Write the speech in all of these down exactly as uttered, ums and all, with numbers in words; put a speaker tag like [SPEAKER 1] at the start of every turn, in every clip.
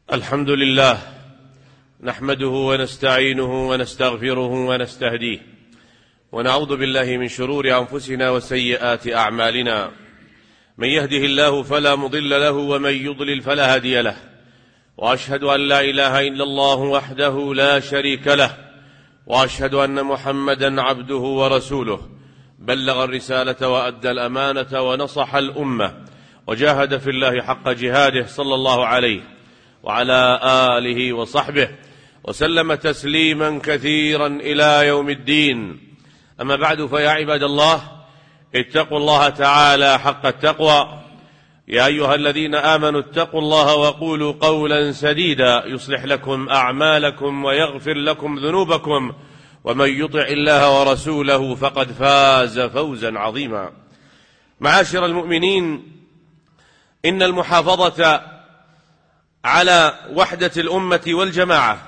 [SPEAKER 1] الحمد لله نحمده ونستعينه ونستغفره ونستهديه ونعوذ بالله من شرور أنفسنا وسيئات أعمالنا. من يهده الله فلا مضل له ومن يضلل فلا هادي له، وأشهد أن لا إله إلا الله وحده لا شريك له، وأشهد أن محمدا عبده ورسوله، بلغ الرسالة وأدى الأمانة ونصح الأمة وجاهد في الله حق جهاده صلى الله عليه وعلى آله وصحبه وسلم تسليما كثيرا إلى يوم الدين. أما بعد، فيا عباد الله، اتقوا الله تعالى حق التقوى. يا أيها الذين آمنوا اتقوا الله وقولوا قولا سديدا يصلح لكم أعمالكم ويغفر لكم ذنوبكم، ومن يطع الله ورسوله فقد فاز فوزا عظيما. معاشر المؤمنين، إن المحافظة على وحدة الأمة والجماعة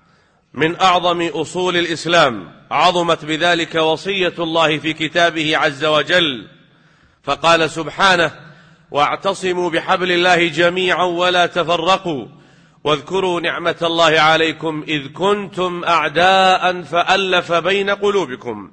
[SPEAKER 1] من أعظم أصول الإسلام، عظمت بذلك وصية الله في كتابه عز وجل، فقال سبحانه: واعتصموا بحبل الله جميعا ولا تفرقوا واذكروا نعمة الله عليكم إذ كنتم أعداء فألف بين قلوبكم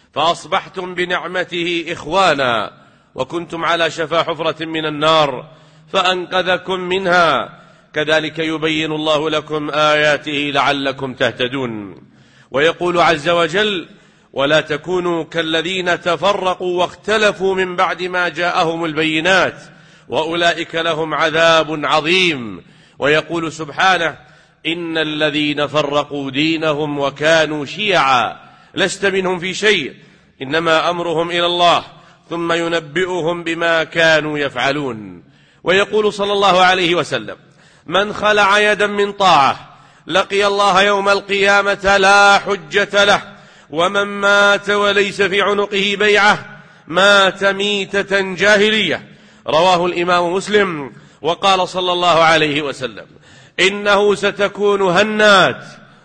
[SPEAKER 1] فأصبحتم بنعمته إخوانا وكنتم على شفا حفرة من النار فأنقذكم منها كذلك يبين الله لكم آياته لعلكم تهتدون. ويقول عز وجل: ولا تكونوا كالذين تفرقوا واختلفوا من بعد ما جاءهم البينات وأولئك لهم عذاب عظيم. ويقول سبحانه: إن الذين فرقوا دينهم وكانوا شيعا لست منهم في شيء إنما أمرهم إلى الله ثم ينبئهم بما كانوا يفعلون. ويقول صلى الله عليه وسلم: من خلع يدا من طاعة لقي الله يوم القيامة لا حجة له، ومن مات وليس في عنقه بيعة مات ميتة جاهلية. رواه الإمام مسلم. وقال صلى الله عليه وسلم: إنه ستكون هنات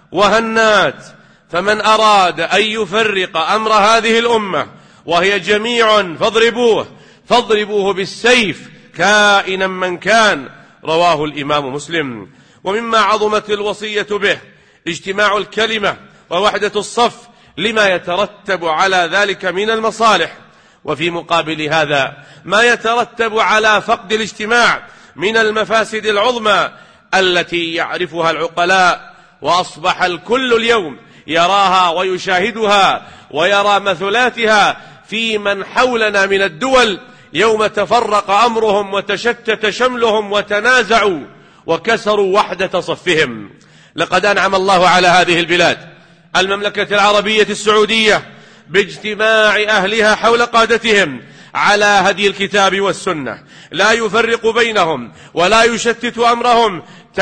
[SPEAKER 1] وهنات، فمن أراد أن يفرق أمر هذه الأمة وهي جميع فاضربوه فاضربوه بالسيف كائنا من كان. رواه الإمام مسلم. ومما عظمت الوصية به اجتماع الكلمة ووحدة الصف لما يترتب على ذلك من المصالح، وفي مقابل هذا ما يترتب على فقد الاجتماع من المفاسد العظمى التي يعرفها العقلاء، وأصبح الكل اليوم يراها ويشاهدها ويرى مثلاتها في من حولنا من الدول، يوم تفرق أمرهم وتشتت شملهم وتنازعوا وكسروا وحدة صفهم. لقد أنعم الله على هذه البلاد المملكة العربية السعودية باجتماع أهلها حول قادتهم على هدي الكتاب والسنة، لا يفرق بينهم ولا يشتت أمرهم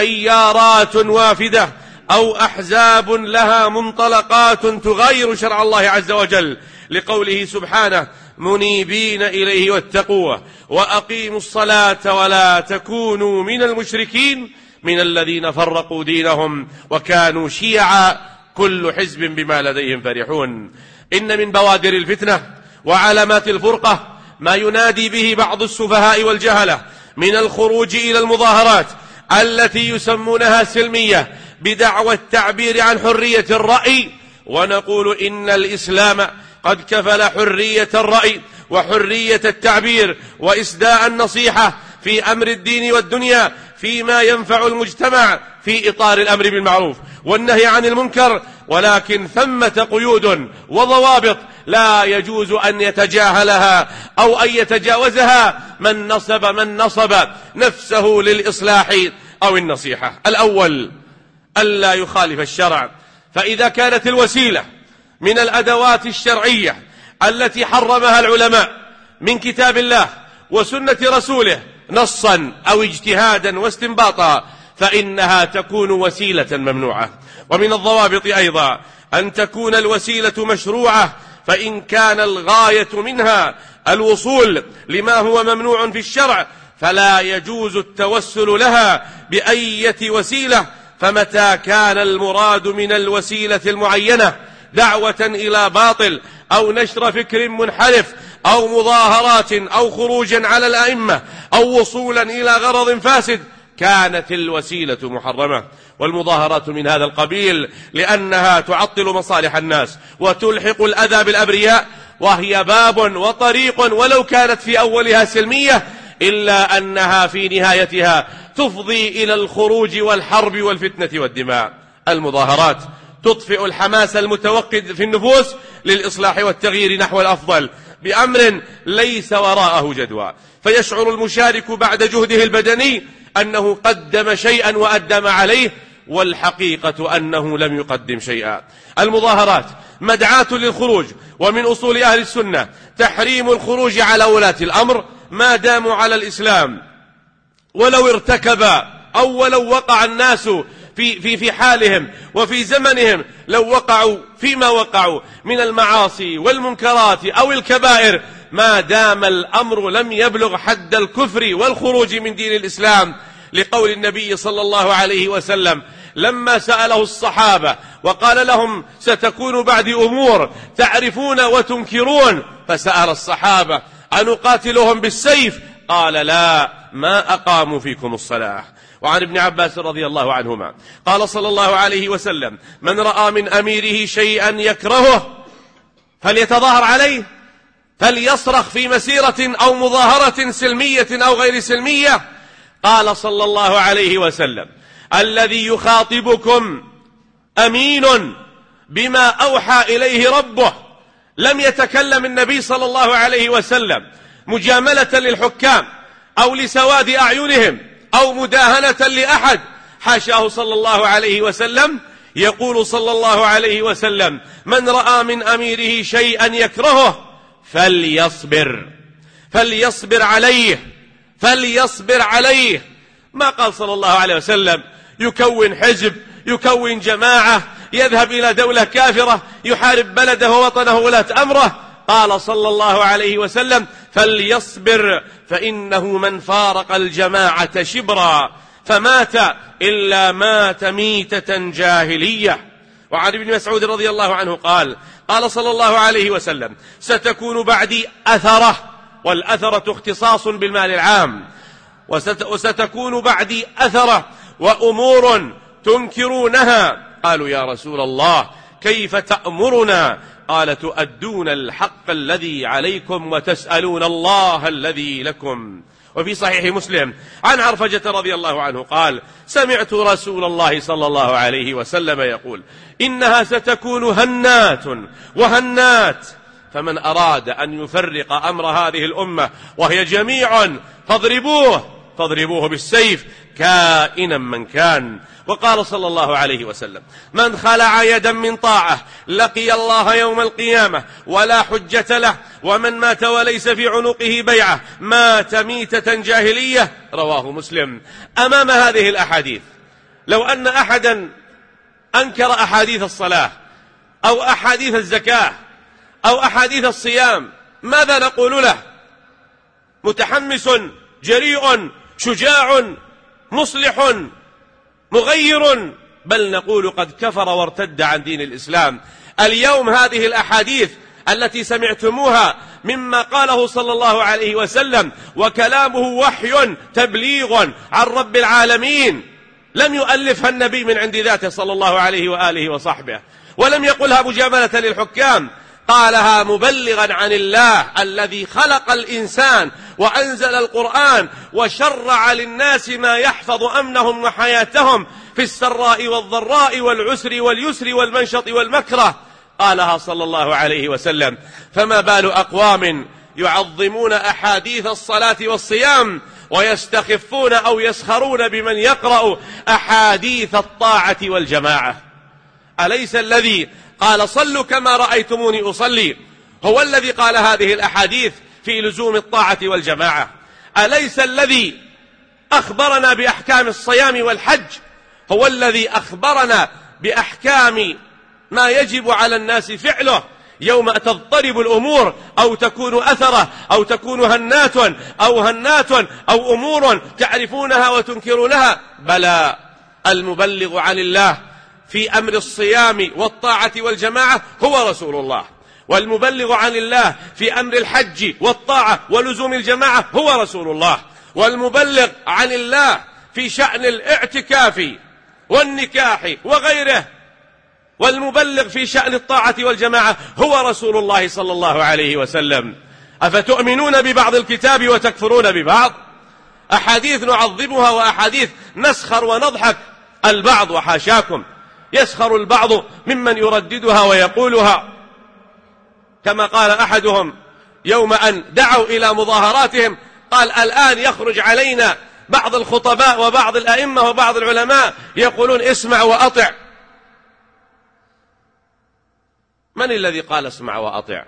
[SPEAKER 1] تيارات وافدة أو أحزاب لها منطلقات تغير شرع الله عز وجل، لقوله سبحانه: منيبين إليه واتقوه وأقيموا الصلاة ولا تكونوا من المشركين من الذين فرقوا دينهم وكانوا شيعا كل حزب بما لديهم فرحون. إن من بوادر الفتنة وعلامات الفرقة ما ينادي به بعض السفهاء والجهلة من الخروج إلى المظاهرات التي يسمونها سلمية بدعوى التعبير عن حرية الرأي، ونقول إن الإسلام قد كفل حرية الرأي وحرية التعبير وإسداء النصيحة في أمر الدين والدنيا فيما ينفع المجتمع في إطار الأمر بالمعروف والنهي عن المنكر، ولكن ثمة قيود وضوابط لا يجوز أن يتجاهلها أو أن يتجاوزها من نصب من نصب نفسه للإصلاح أو النصيحة. الأول: ألا يخالف الشرع، فإذا كانت الوسيلة من الأدوات الشرعية التي حرمها العلماء من كتاب الله وسنة رسوله نصا أو اجتهادا واستنباطا فإنها تكون وسيلة ممنوعة. ومن الضوابط أيضا أن تكون الوسيلة مشروعة، فإن كان الغاية منها الوصول لما هو ممنوع في الشرع فلا يجوز التوسل لها بأية وسيلة. فمتى كان المراد من الوسيلة المعينة دعوة إلى باطل أو نشر فكر منحرف أو مظاهرات أو خروجا على الأئمة أو وصولا إلى غرض فاسد كانت الوسيلة محرمة. والمظاهرات من هذا القبيل لأنها تعطل مصالح الناس وتلحق الأذى بالأبرياء، وهي باب وطريق ولو كانت في أولها سلمية إلا أنها في نهايتها تفضي إلى الخروج والحرب والفتنة والدماء. المظاهرات تطفئ الحماس المتوقد في النفوس للإصلاح والتغيير نحو الأفضل بأمر ليس وراءه جدوى، فيشعر المشارك بعد جهده البدني أنه قدم شيئا وأدى ما عليه، والحقيقة أنه لم يقدم شيئا. المظاهرات مدعاة للخروج، ومن أصول أهل السنة تحريم الخروج على ولاة الأمر ما داموا على الإسلام، ولو ارتكب أو ولو وقع الناس في, في, في حالهم وفي زمنهم، لو وقعوا فيما وقعوا من المعاصي والمنكرات أو الكبائر، ما دام الأمر لم يبلغ حد الكفر والخروج من دين الإسلام، لقول النبي صلى الله عليه وسلم لما سأله الصحابة وقال لهم ستكون بعد أمور تعرفون وتنكرون، فسأل الصحابة أن نقاتلهم بالسيف؟ قال لا، ما أقاموا فيكم الصلاة. وعن ابن عباس رضي الله عنهما قال صلى الله عليه وسلم من رأى من أميره شيئا يكرهه فليتظاهر عليه، فليصرخ في مسيرة أو مظاهرة سلمية أو غير سلمية. قال صلى الله عليه وسلم الذي يخاطبكم أمين بما أوحى إليه ربه. لم يتكلم النبي صلى الله عليه وسلم مجاملة للحكام أو لسواد أعينهم أو مداهنة لأحد، حاشاه صلى الله عليه وسلم. يقول صلى الله عليه وسلم من رأى من أميره شيئا يكرهه فليصبر فليصبر عليه فليصبر عليه. ما قال صلى الله عليه وسلم يكون حزب، يكون جماعة، يذهب إلى دولة كافرة، يحارب بلده ووطنه ولاة أمره. قال صلى الله عليه وسلم فليصبر فإنه من فارق الجماعة شبرا فمات إلا مات ميتة جاهلية. وعن ابن مسعود رضي الله عنه قال قال صلى الله عليه وسلم ستكون بعدي أثرة، والأثرة اختصاص بالمال العام، وستكون بعدي أثرة وأمور تنكرونها. قالوا يا رسول الله كيف تأمرنا؟ قال تؤدون الحق الذي عليكم وتسألون الله الذي لكم. وفي صحيح مسلم عن عرفجة رضي الله عنه قال سمعت رسول الله صلى الله عليه وسلم يقول إنها ستكون هنات وهنات، فمن أراد أن يفرق أمر هذه الأمة وهي جميع فاضربوه فاضربوه بالسيف كائنا من كان. وقال صلى الله عليه وسلم من خلع يدا من طاعة لقي الله يوم القيامة ولا حجة له، ومن مات وليس في عنقه بيعة مات ميتة جاهلية. رواه مسلم. أمام هذه الأحاديث لو أن أحدا أنكر أحاديث الصلاة أو أحاديث الزكاة أو أحاديث الصيام ماذا نقول له؟ متحمس جريء شجاع مصلح مغير، بل نقول قد كفر وارتد عن دين الإسلام. اليوم هذه الأحاديث التي سمعتموها مما قاله صلى الله عليه وسلم وكلامه وحي تبليغ عن رب العالمين، لم يؤلفها النبي من عند ذاته صلى الله عليه وآله وصحبه، ولم يقلها مجاملة للحكام، قالها مبلغا عن الله الذي خلق الإنسان وأنزل القرآن وشرع للناس ما يحفظ أمنهم وحياتهم في السراء والضراء والعسر واليسر والمنشط والمكره. قالها صلى الله عليه وسلم. فما بال أقوام يعظمون أحاديث الصلاة والصيام ويستخفون أو يسخرون بمن يقرأ أحاديث الطاعة والجماعة؟ أليس الذي قال صلوا كما رأيتموني أصلي هو الذي قال هذه الأحاديث في لزوم الطاعة والجماعة؟ أليس الذي أخبرنا بأحكام الصيام والحج هو الذي أخبرنا بأحكام ما يجب على الناس فعله يوم تضطرب الأمور أو تكون أثرة أو تكون هنات أو هنات أو أمور تعرفونها وتنكرونها؟ بلى، المبلغ عن الله في أمر الصيام والطاعة والجماعة هو رسول الله، والمبلغ عن الله في أمر الحج والطاعة ولزوم الجماعة هو رسول الله، والمبلغ عن الله في شأن الاعتكاف والنكاح وغيره، والمبلغ في شأن الطاعة والجماعة هو رسول الله صلى الله عليه وسلم. أفتؤمنون ببعض الكتاب وتكفرون ببعض؟ أحاديث نعظمها وأحاديث نسخر ونضحك البعض، وحاشاكم يسخر البعض ممن يرددها ويقولها، كما قال أحدهم يوم أن دعوا إلى مظاهراتهم، قال الآن يخرج علينا بعض الخطباء وبعض الأئمة وبعض العلماء يقولون اسمع وأطع. من الذي قال اسمع وأطع؟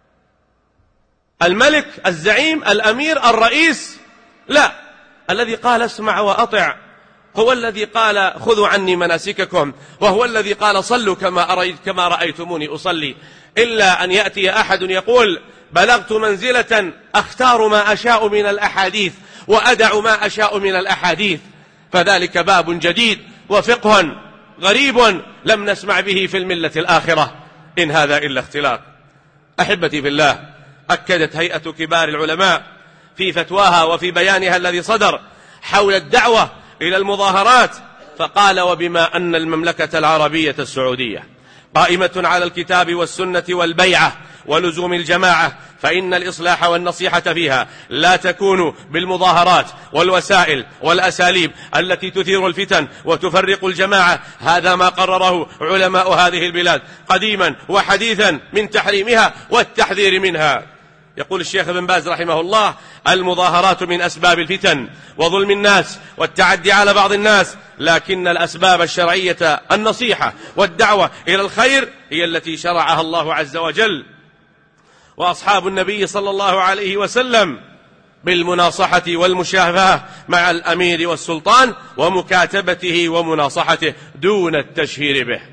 [SPEAKER 1] الملك، الزعيم، الأمير، الرئيس؟ لا، الذي قال اسمع وأطع هو الذي قال خذوا عني مناسككم، وهو الذي قال صلوا كما أريت كما رأيتموني أصلي. إلا أن يأتي أحد يقول بلغت منزلة أختار ما أشاء من الأحاديث وأدع ما أشاء من الأحاديث، فذلك باب جديد وفقه غريب لم نسمع به في الملة الآخرة، إن هذا إلا اختلاق. أحبتي في الله، أكدت هيئة كبار العلماء في فتواها وفي بيانها الذي صدر حول الدعوة إلى المظاهرات، فقال وبما أن المملكة العربية السعودية قائمة على الكتاب والسنة والبيعة ولزوم الجماعة، فإن الإصلاح والنصيحة فيها لا تكون بالمظاهرات والوسائل والأساليب التي تثير الفتن وتفرق الجماعة. هذا ما قرره علماء هذه البلاد قديما وحديثا من تحريمها والتحذير منها. يقول الشيخ ابن باز رحمه الله المظاهرات من أسباب الفتن وظلم الناس والتعدي على بعض الناس، لكن الأسباب الشرعية النصيحة والدعوة إلى الخير هي التي شرعها الله عز وجل وأصحاب النبي صلى الله عليه وسلم بالمناصحة والمشافهة مع الأمير والسلطان ومكاتبته ومناصحته دون التشهير به.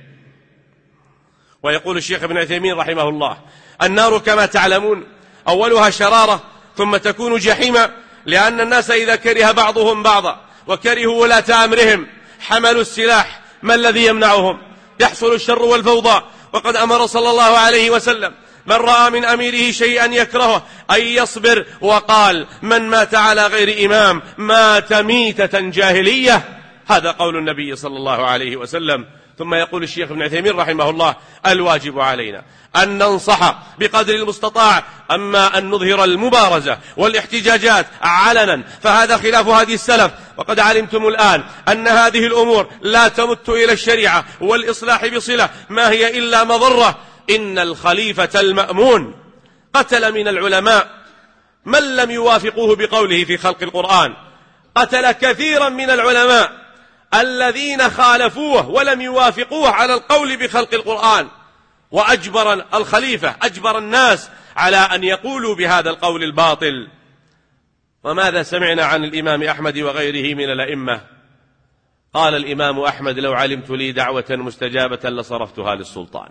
[SPEAKER 1] ويقول الشيخ ابن عثيمين رحمه الله النار كما تعلمون أولها شرارة ثم تكون جحيما، لأن الناس إذا كره بعضهم بعضا وكرهوا ولاة أمرهم حملوا السلاح. ما الذي يمنعهم؟ يحصل الشر والفوضى. وقد أمر صلى الله عليه وسلم من رأى من أميره شيئا يكرهه أن يصبر، وقال من مات على غير إمام مات ميتة جاهلية. هذا قول النبي صلى الله عليه وسلم. ثم يقول الشيخ ابن عثيمين رحمه الله الواجب علينا أن ننصح بقدر المستطاع، أما أن نظهر المبارزة والاحتجاجات علنا فهذا خلاف هذه السلف. وقد علمتم الآن أن هذه الأمور لا تمت إلى الشريعة والإصلاح بصلة، ما هي إلا مضرة. إن الخليفة المأمون قتل من العلماء من لم يوافقوه بقوله في خلق القرآن، قتل كثيرا من العلماء الذين خالفوه ولم يوافقوه على القول بخلق القرآن، وأجبر الخليفة أجبر الناس على أن يقولوا بهذا القول الباطل. وماذا سمعنا عن الإمام أحمد وغيره من الأئمة؟ قال الإمام أحمد لو علمت لي دعوة مستجابة لصرفتها للسلطان.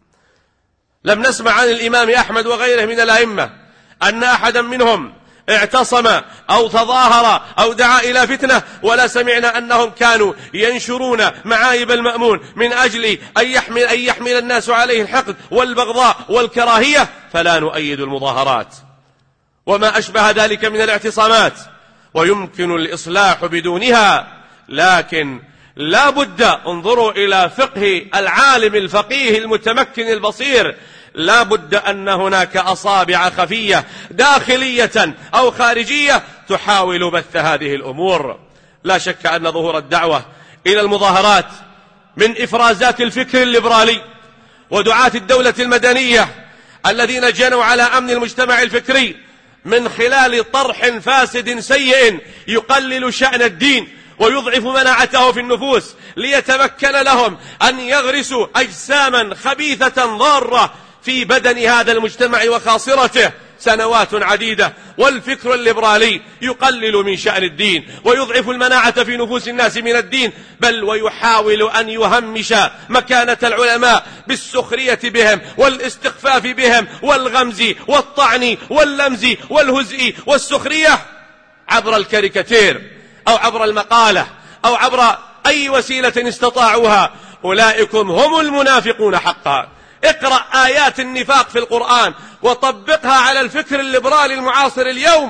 [SPEAKER 1] لم نسمع عن الإمام أحمد وغيره من الأئمة أن أحدا منهم اعتصم أو تظاهر أو دعا إلى فتنة، ولا سمعنا أنهم كانوا ينشرون معايب المأمون من أجل أن يحمل, أن يحمل الناس عليه الحقد والبغضاء والكراهية، فلا نؤيد المظاهرات وما أشبه ذلك من الاعتصامات، ويمكن الإصلاح بدونها. لكن لا بد انظروا إلى فقه العالم الفقيه المتمكن البصير، لا بد أن هناك أصابع خفية داخلية أو خارجية تحاول بث هذه الأمور. لا شك أن ظهور الدعوة إلى المظاهرات من إفرازات الفكر الليبرالي ودعاة الدولة المدنية الذين جنوا على أمن المجتمع الفكري من خلال طرح فاسد سيء يقلل شأن الدين ويضعف مناعته في النفوس، ليتمكن لهم أن يغرسوا أجساما خبيثة ضارة في بدن هذا المجتمع وخاصرته سنوات عديدة. والفكر الليبرالي يقلل من شأن الدين ويضعف المناعة في نفوس الناس من الدين، بل ويحاول أن يهمش مكانة العلماء بالسخرية بهم والاستخفاف بهم والغمز والطعن واللمز والهزء والسخرية عبر الكاريكاتير أو عبر المقالة أو عبر أي وسيلة استطاعوها. أولئكم هم المنافقون حقا. اقرأ آيات النفاق في القرآن وطبقها على الفكر الليبرالي المعاصر اليوم،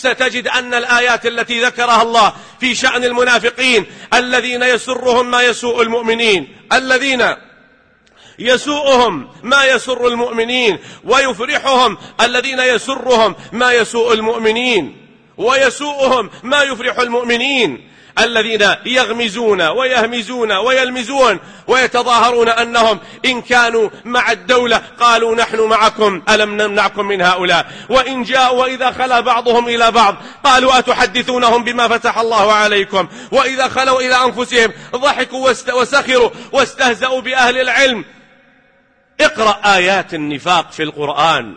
[SPEAKER 1] ستجد أن الآيات التي ذكرها الله في شأن المنافقين الذين يسرهم ما يسوء المؤمنين، الذين يسوءهم ما يسر المؤمنين، ويفرحهم الذين يسرهم ما يسوء المؤمنين، ويسوءهم ما يفرح المؤمنين، الذين يغمزون ويهمزون ويلمزون ويتظاهرون أنهم إن كانوا مع الدولة قالوا نحن معكم ألم نمنعكم من هؤلاء، وإن جاءوا وإذا خلا بعضهم إلى بعض قالوا أتحدثونهم بما فتح الله عليكم، وإذا خلوا إلى أنفسهم ضحكوا وسخروا واستهزأوا بأهل العلم. اقرأ آيات النفاق في القرآن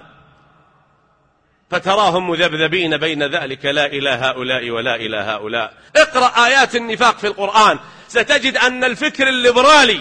[SPEAKER 1] فتراهم مذبذبين بين ذلك، لا إلى هؤلاء ولا إلى هؤلاء. اقرأ آيات النفاق في القرآن ستجد أن الفكر الليبرالي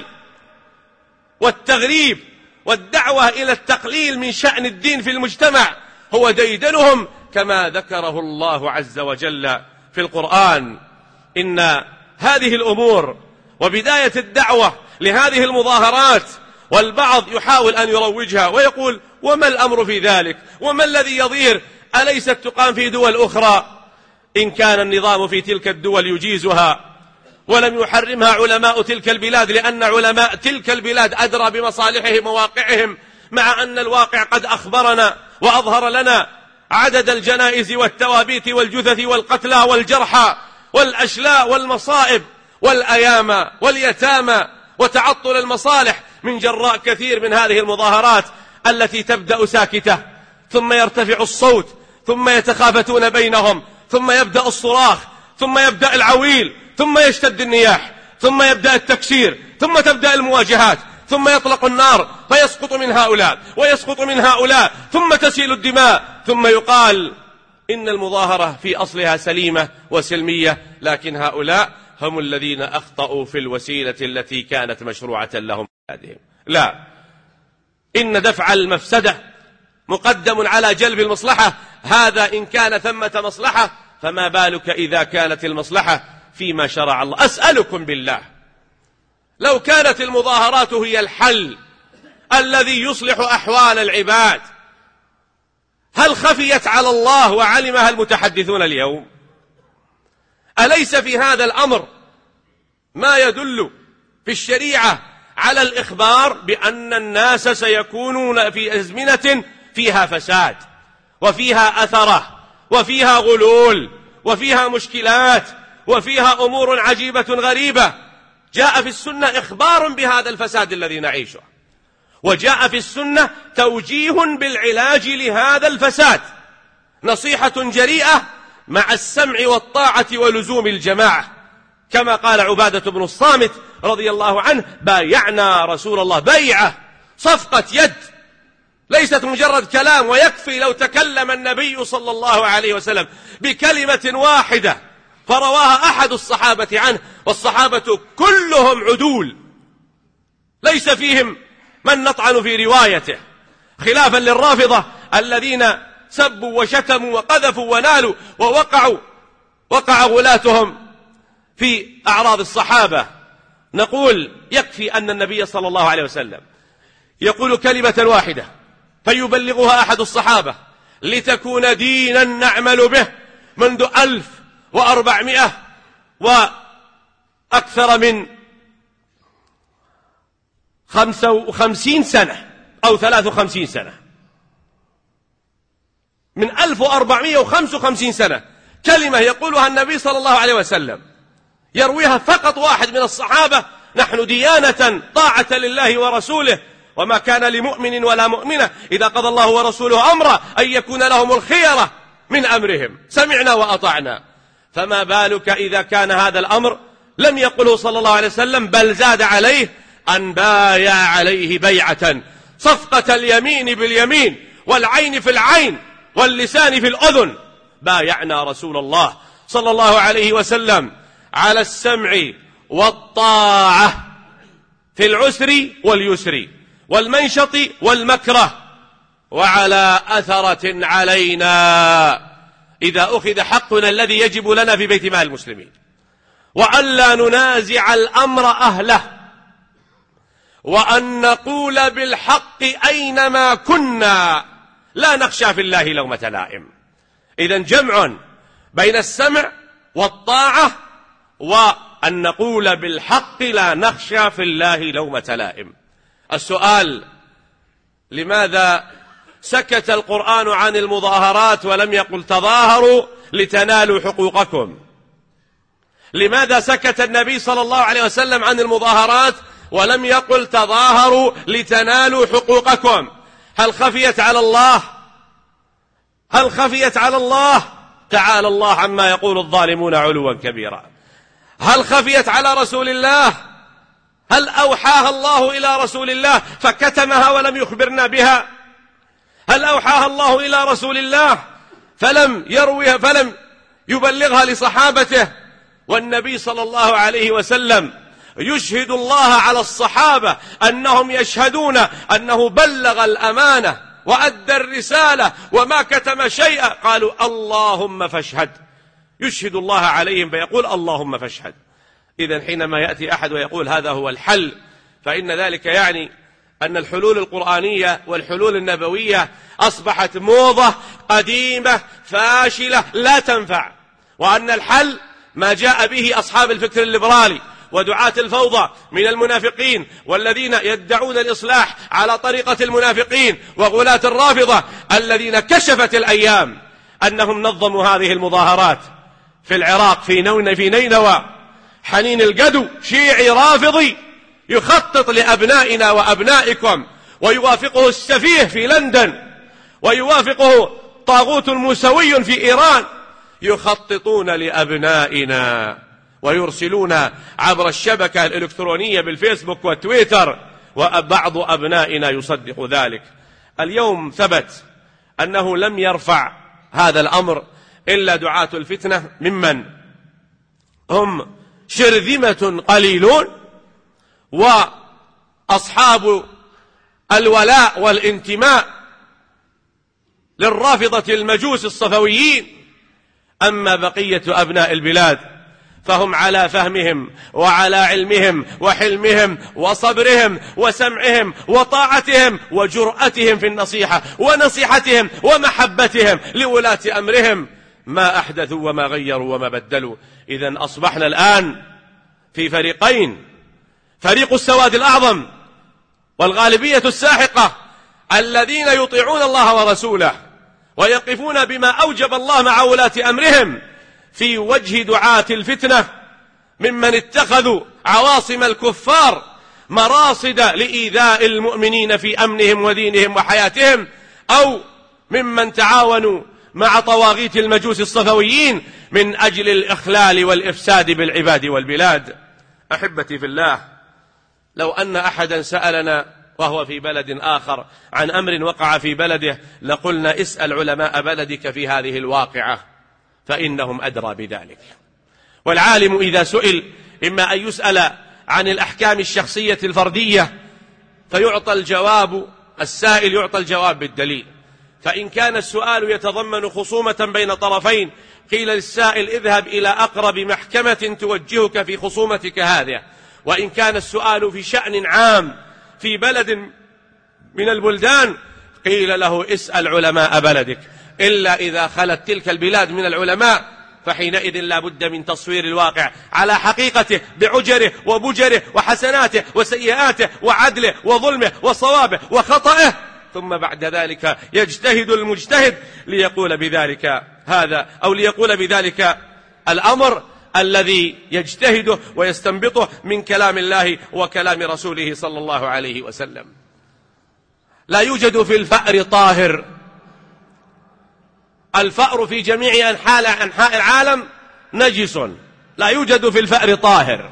[SPEAKER 1] والتغريب والدعوة إلى التقليل من شأن الدين في المجتمع هو ديدنهم كما ذكره الله عز وجل في القرآن. إن هذه الأمور وبداية الدعوة لهذه المظاهرات، والبعض يحاول أن يروجها ويقول وما الأمر في ذلك، وما الذي يضير، أليست تقام في دول أخرى؟ إن كان النظام في تلك الدول يجيزها ولم يحرمها علماء تلك البلاد، لأن علماء تلك البلاد أدرى بمصالحهم وواقعهم، مع أن الواقع قد أخبرنا وأظهر لنا عدد الجنائز والتوابيت والجثث والقتلى والجرحى والأشلاء والمصائب والأيام واليتامى وتعطل المصالح من جراء كثير من هذه المظاهرات التي تبدأ ساكتة ثم يرتفع الصوت ثم يتخافتون بينهم ثم يبدأ الصراخ ثم يبدأ العويل ثم يشتد النياح ثم يبدأ التكسير ثم تبدأ المواجهات ثم يطلق النار فيسقط من هؤلاء ويسقط من هؤلاء ثم تسيل الدماء ثم يقال إن المظاهرة في أصلها سليمة وسلمية، لكن هؤلاء هم الذين أخطأوا في الوسيلة التي كانت مشروعة لهم. لا، إن دفع المفسدة مقدم على جلب المصلحة، هذا إن كان ثمة مصلحة، فما بالك إذا كانت المصلحة فيما شرع الله. أسألكم بالله، لو كانت المظاهرات هي الحل الذي يصلح أحوال العباد، هل خفيت على الله وعلمها المتحدثون اليوم؟ أليس في هذا الأمر ما يدل في الشريعة على الإخبار بأن الناس سيكونون في أزمنة فيها فساد وفيها أثرة وفيها غلول وفيها مشكلات وفيها أمور عجيبة غريبة؟ جاء في السنة إخبار بهذا الفساد الذي نعيشه، وجاء في السنة توجيه بالعلاج لهذا الفساد، نصيحة جريئة مع السمع والطاعة ولزوم الجماعة، كما قال عبادة بن الصامت رضي الله عنه: بايعنا رسول الله بيعة، صفقة يد، ليست مجرد كلام. ويكفي لو تكلم النبي صلى الله عليه وسلم بكلمة واحدة فرواها أحد الصحابة عنه، والصحابة كلهم عدول ليس فيهم من نطعن في روايته، خلافا للرافضة الذين سبوا وشتموا وقذفوا ونالوا ووقعوا وقع غلاتهم في أعراض الصحابة. نقول يكفي أن النبي صلى الله عليه وسلم يقول كلمة واحدة فيبلغها أحد الصحابة لتكون دينا نعمل به منذ ألف وأربعمائة وأكثر من خمسة وخمسين سنة أو ثلاث وخمسين سنة، من ألف وأربعمائة وخمسة وخمسين سنة، كلمة يقولها النبي صلى الله عليه وسلم يرويها فقط واحد من الصحابة: نحن ديانة طاعة لله ورسوله، وما كان لمؤمن ولا مؤمنة إذا قضى الله ورسوله أمرا أن يكون لهم الخيرة من أمرهم، سمعنا وأطعنا. فما بالك إذا كان هذا الأمر لم يقله صلى الله عليه وسلم، بل زاد عليه أن بايع عليه بيعة، صفقة اليمين باليمين والعين في العين واللسان في الأذن. بايعنا رسول الله صلى الله عليه وسلم على السمع والطاعة في العسر واليسر والمنشط والمكره، وعلى أثرة علينا إذا أخذ حقنا الذي يجب لنا في بيت مال المسلمين، وألا ننازع الأمر أهله، وأن نقول بالحق أينما كنا، لا نخشى في الله لومة لائم. إذن جمع بين السمع والطاعة وأن نقول بالحق لا نخشى في الله لومة لائم. السؤال: لماذا سكت القرآن عن المظاهرات ولم يقل تظاهروا لتنالوا حقوقكم؟ لماذا سكت النبي صلى الله عليه وسلم عن المظاهرات ولم يقل تظاهروا لتنالوا حقوقكم؟ هل خفيت على الله؟ هل خفيت على الله؟ تعالى الله عما يقول الظالمون علوا كبيرا. هل خفيت على رسول الله؟ هل أوحاها الله إلى رسول الله فكتمها ولم يخبرنا بها؟ هل أوحاها الله إلى رسول الله فلم يرويها فلم يبلغها لصحابته؟ والنبي صلى الله عليه وسلم يشهد الله على الصحابة أنهم يشهدون أنه بلغ الأمانة وأدى الرسالة وما كتم شيئا. قالوا اللهم فاشهد. يشهد الله عليهم فيقول اللهم فاشهد. إذن حينما يأتي أحد ويقول هذا هو الحل، فإن ذلك يعني أن الحلول القرآنية والحلول النبوية أصبحت موضة قديمة فاشلة لا تنفع، وأن الحل ما جاء به أصحاب الفكر الليبرالي ودعاة الفوضى من المنافقين والذين يدعون الإصلاح على طريقة المنافقين وغلاة الرافضة الذين كشفت الأيام أنهم نظموا هذه المظاهرات في العراق في نون في نينوى. حنين القدو شيعي رافضي يخطط لأبنائنا وأبنائكم، ويوافقه السفيه في لندن، ويوافقه طاغوت موسوي في إيران، يخططون لأبنائنا ويرسلون عبر الشبكة الإلكترونية بالفيسبوك والتويتر، وبعض أبنائنا يصدق ذلك. اليوم ثبت أنه لم يرفع هذا الأمر إلا دعاة الفتنة ممن هم شرذمة قليلون وأصحاب الولاء والانتماء للرافضة المجوس الصفويين. أما بقية أبناء البلاد فهم على فهمهم وعلى علمهم وحلمهم وصبرهم وسمعهم وطاعتهم وجرأتهم في النصيحة ونصيحتهم ومحبتهم لولاة أمرهم، ما أحدثوا وما غيروا وما بدلوا. إذن أصبحنا الآن في فريقين: فريق السواد الأعظم والغالبية الساحقة الذين يطيعون الله ورسوله ويقفون بما أوجب الله مع ولاة أمرهم في وجه دعاة الفتنة ممن اتخذوا عواصم الكفار مراصد لإيذاء المؤمنين في أمنهم ودينهم وحياتهم، أو ممن تعاونوا مع طواغيت المجوس الصفويين من أجل الإخلال والإفساد بالعباد والبلاد. أحبتي في الله، لو أن أحدا سألنا وهو في بلد آخر عن أمر وقع في بلده لقلنا اسأل علماء بلدك في هذه الواقعة فإنهم أدرى بذلك. والعالم إذا سئل إما أن يسأل عن الأحكام الشخصية الفردية فيعطى الجواب، السائل يعطى الجواب بالدليل. فإن كان السؤال يتضمن خصومة بين طرفين قيل للسائل اذهب إلى أقرب محكمة توجهك في خصومتك هذه. وإن كان السؤال في شأن عام في بلد من البلدان قيل له اسأل علماء بلدك. إلا إذا خلت تلك البلاد من العلماء فحينئذ لا بد من تصوير الواقع على حقيقته بعجره وبجره وحسناته وسيئاته وعدله وظلمه وصوابه وخطأه، ثم بعد ذلك يجتهد المجتهد ليقول بذلك هذا أو ليقول بذلك الأمر الذي يجتهده ويستنبطه من كلام الله وكلام رسوله صلى الله عليه وسلم. لا يوجد في الفأر طاهر. الفأر في جميع أنحاء العالم نجس، لا يوجد في الفأر طاهر.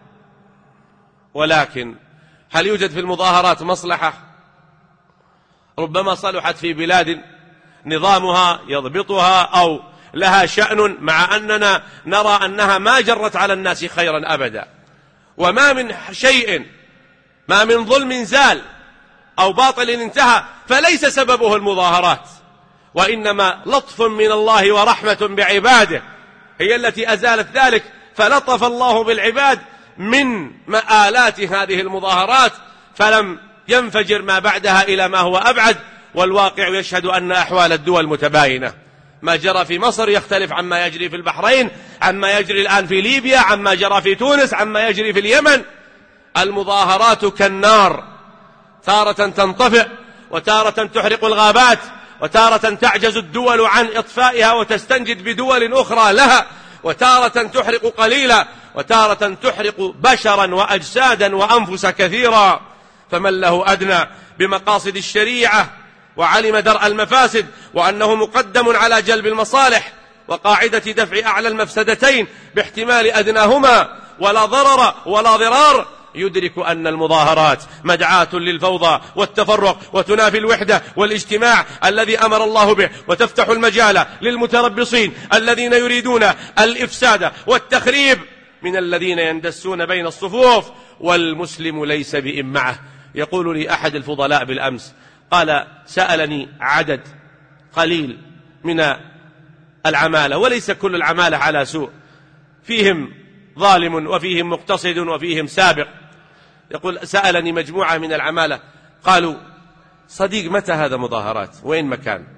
[SPEAKER 1] ولكن هل يوجد في المظاهرات مصلحة؟ ربما صلحت في بلاد نظامها يضبطها أو لها شأن، مع أننا نرى أنها ما جرت على الناس خيرا أبدا. وما من شيء، ما من ظلم زال أو باطل انتهى فليس سببه المظاهرات، وإنما لطف من الله ورحمة بعباده هي التي أزالت ذلك. فلطف الله بالعباد من مآلات هذه المظاهرات فلم ينفجر ما بعدها إلى ما هو أبعد، والواقع يشهد أن أحوال الدول متباينة. ما جرى في مصر يختلف عما يجري في البحرين، عما يجري الآن في ليبيا، عما جرى في تونس، عما يجري في اليمن. المظاهرات كالنار، تارة تنطفئ وتارة تحرق الغابات، وتارة تعجز الدول عن إطفائها وتستنجد بدول أخرى لها، وتارة تحرق قليلا وتارة تحرق بشرا وأجسادا وأنفس كثيرا. فمن له أدنى بمقاصد الشريعة وعلم درء المفاسد وأنه مقدم على جلب المصالح وقاعدة دفع أعلى المفسدتين باحتمال أدناهما ولا ضرر ولا ضرار، يدرك أن المظاهرات مدعاة للفوضى والتفرق وتنافي الوحدة والاجتماع الذي أمر الله به، وتفتح المجال للمتربصين الذين يريدون الإفساد والتخريب من الذين يندسون بين الصفوف، والمسلم ليس بإمعة. يقول لي أحد الفضلاء بالأمس، قال: سألني عدد قليل من العمالة، وليس كل العمالة على سوء، فيهم ظالم وفيهم مقتصد وفيهم سابق. يقول: سألني مجموعة من العمالة قالوا: صديق، متى هذا مظاهرات؟ وين مكان؟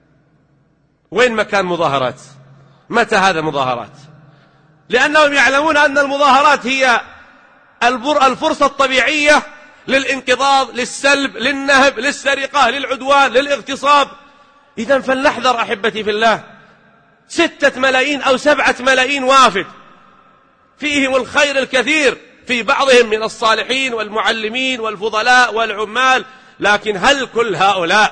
[SPEAKER 1] وين مكان مظاهرات؟ متى هذا مظاهرات؟ لأنهم يعلمون أن المظاهرات هي الفرصة الطبيعية للانقضاض، للسلب، للنهب، للسرقة، للعدوان، للاغتصاب. إذن فلنحذر أحبتي في الله. ستة ملايين أو سبعة ملايين وافد، فيهم الخير الكثير، في بعضهم من الصالحين والمعلمين والفضلاء والعمال، لكن هل كل هؤلاء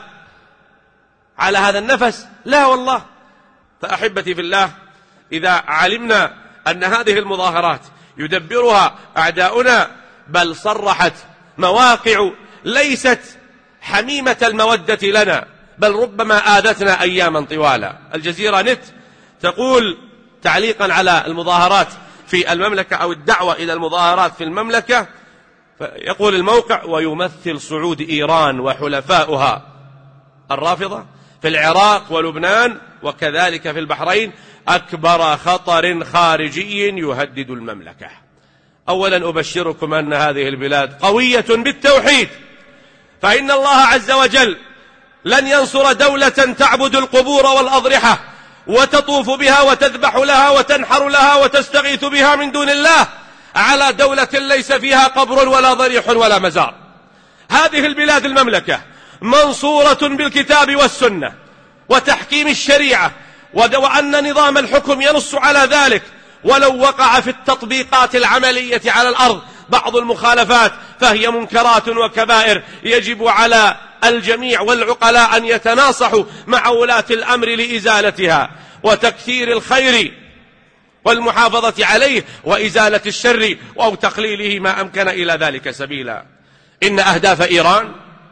[SPEAKER 1] على هذا النفس؟ لا والله. فأحبتي في الله، إذا علمنا أن هذه المظاهرات يدبرها أعداؤنا، بل صرحت مواقع ليست حميمة المودة لنا، بل ربما آذتنا أياما طوالا. الجزيرة نت تقول تعليقا على المظاهرات في المملكة أو الدعوة إلى المظاهرات في المملكة، يقول الموقع: ويمثل صعود إيران وحلفاؤها الرافضة في العراق ولبنان وكذلك في البحرين أكبر خطر خارجي يهدد المملكة. أولا أبشركم أن هذه البلاد قوية بالتوحيد، فإن الله عز وجل لن ينصر دولة تعبد القبور والأضرحة وتطوف بها وتذبح لها وتنحر لها وتستغيث بها من دون الله على دولة ليس فيها قبر ولا ضريح ولا مزار. هذه البلاد المملكة منصورة بالكتاب والسنة وتحكيم الشريعة، وأن نظام الحكم ينص على ذلك، ولو وقع في التطبيقات العملية على الأرض بعض المخالفات فهي منكرات وكبائر، يجب على الجميع والعقلاء أن يتناصحوا مع ولاة الأمر لإزالتها وتكثير الخير والمحافظة عليه وإزالة الشر أو تقليله ما أمكن إلى ذلك سبيلا. إن أهداف إيران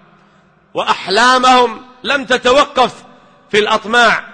[SPEAKER 1] وأحلامهم لم تتوقف في الأطماع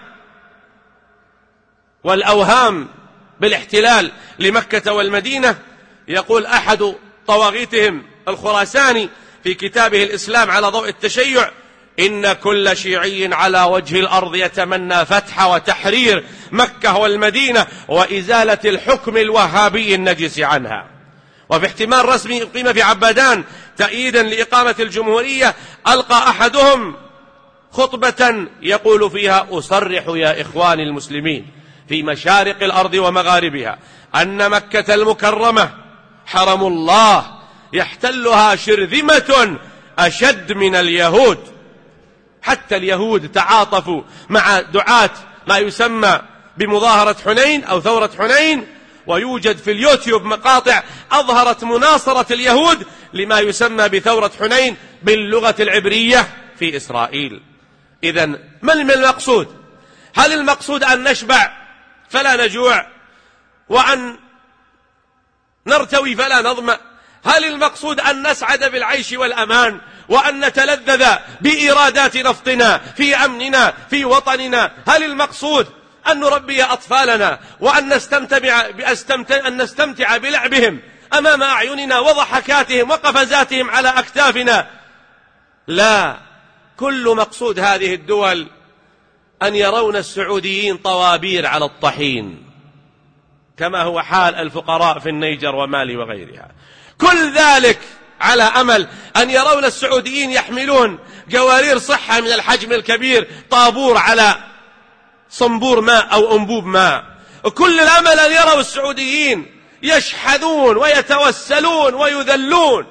[SPEAKER 1] والأوهام بالاحتلال لمكة والمدينة. يقول أحد طواغيتهم الخراساني في كتابه الإسلام على ضوء التشيع: إن كل شيعي على وجه الأرض يتمنى فتح وتحرير مكة والمدينة وإزالة الحكم الوهابي النجس عنها. وفي احتمال رسمي أقيم في عبادان تأييدا لإقامة الجمهورية، ألقى أحدهم خطبة يقول فيها: أصرح يا إخواني المسلمين في مشارق الأرض ومغاربها أن مكة المكرمة حرم الله يحتلها شرذمة أشد من اليهود. حتى اليهود تعاطفوا مع دعاة ما يسمى بمظاهرة حنين أو ثورة حنين، ويوجد في اليوتيوب مقاطع أظهرت مناصرة اليهود لما يسمى بثورة حنين باللغة العبرية في إسرائيل. إذن ما المقصود؟ هل المقصود أن نشبع فلا نجوع، وأن نرتوي فلا نظمأ؟ هل المقصود أن نسعد بالعيش والأمان، وأن نتلذذ بإيرادات نفطنا في أمننا في وطننا؟ هل المقصود أن نربي أطفالنا وأن نستمتع, أن نستمتع بلعبهم أمام أعيننا وضحكاتهم وقفزاتهم على أكتافنا؟ لا، كل مقصود هذه الدول أن يرون السعوديين طوابير على الطحين كما هو حال الفقراء في النيجر ومالي وغيرها. كل ذلك على أمل أن يرون السعوديين يحملون قوارير صحة من الحجم الكبير طابور على صنبور ماء أو أنبوب ماء. كل الأمل أن يروا السعوديين يشحذون ويتوسلون ويذلون.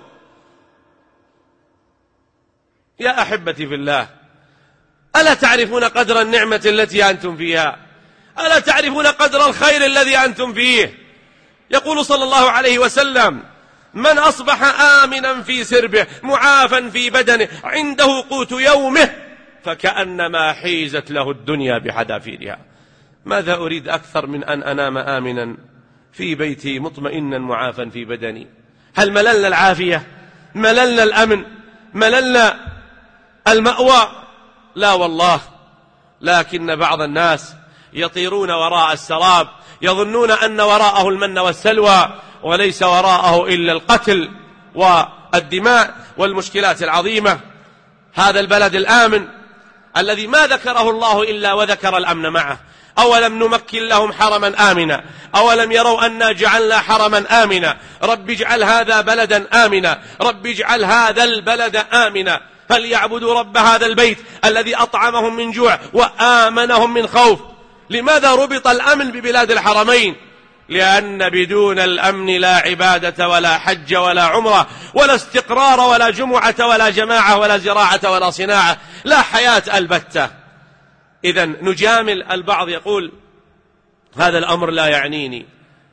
[SPEAKER 1] يا أحبتي في الله، ألا تعرفون قدر النعمة التي أنتم فيها؟ ألا تعرفون قدر الخير الذي أنتم فيه؟ يقول صلى الله عليه وسلم: من أصبح آمنا في سربه معافا في بدنه عنده قوت يومه فكأنما حيزت له الدنيا بحذافيرها. ماذا أريد أكثر من أن أنام آمنا في بيتي مطمئنا معافا في بدني؟ هل مللنا العافية؟ مللنا الأمن؟ مللنا المأوى؟ لا والله. لكن بعض الناس يطيرون وراء السراب، يظنون أن وراءه المن والسلوى، وليس وراءه إلا القتل والدماء والمشكلات العظيمة. هذا البلد الآمن الذي ما ذكره الله إلا وذكر الأمن معه. أولم نمكن لهم حرما آمنا، أولم يروا أنا جعلنا حرما آمنا. رب اجعل هذا بلدا آمنا، رب اجعل هذا البلد آمنا. فليعبدوا رب هذا البيت الذي أطعمهم من جوع وآمنهم من خوف. لماذا ربط الأمن ببلاد الحرمين؟ لأن بدون الأمن لا عبادة ولا حج ولا عمرة ولا استقرار ولا جمعة ولا جماعة ولا زراعة ولا صناعة، لا حياة البتة. إذن نجامل. البعض يقول: هذا الأمر لا يعنيني.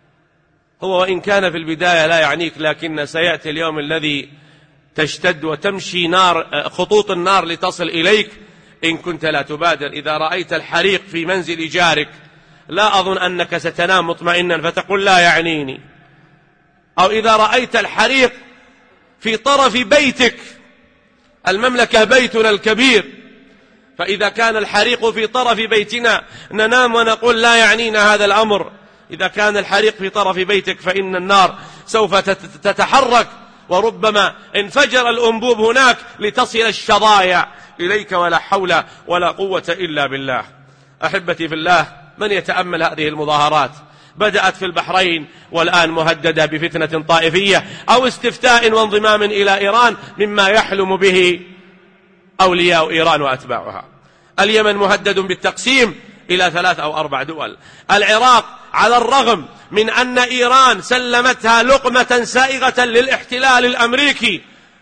[SPEAKER 1] هو وإن كان في البداية لا يعنيك، لكن سيأتي اليوم الذي تشتد وتمشي نار خطوط النار لتصل إليك إن كنت لا تبادر. إذا رأيت الحريق في منزل جارك لا أظن أنك ستنام مطمئنا فتقول لا يعنيني. أو إذا رأيت الحريق في طرف بيتك، المملكة بيتنا الكبير، فإذا كان الحريق في طرف بيتنا ننام ونقول لا يعنينا هذا الأمر. إذا كان الحريق في طرف بيتك فإن النار سوف تتحرك، وربما انفجر الأنبوب هناك لتصل الشظايا إليك، ولا حول ولا قوة إلا بالله. أحبتي في الله، من يتأمل هذه المظاهرات بدأت في البحرين والآن مهددة بفتنة طائفية أو استفتاء وانضمام إلى إيران مما يحلم به أولياء إيران وأتباعها. اليمن مهدد بالتقسيم إلى ثلاث أو أربع دول. العراق على الرغم من أن إيران سلمتها لقمة سائغة للاحتلال الأمريكي،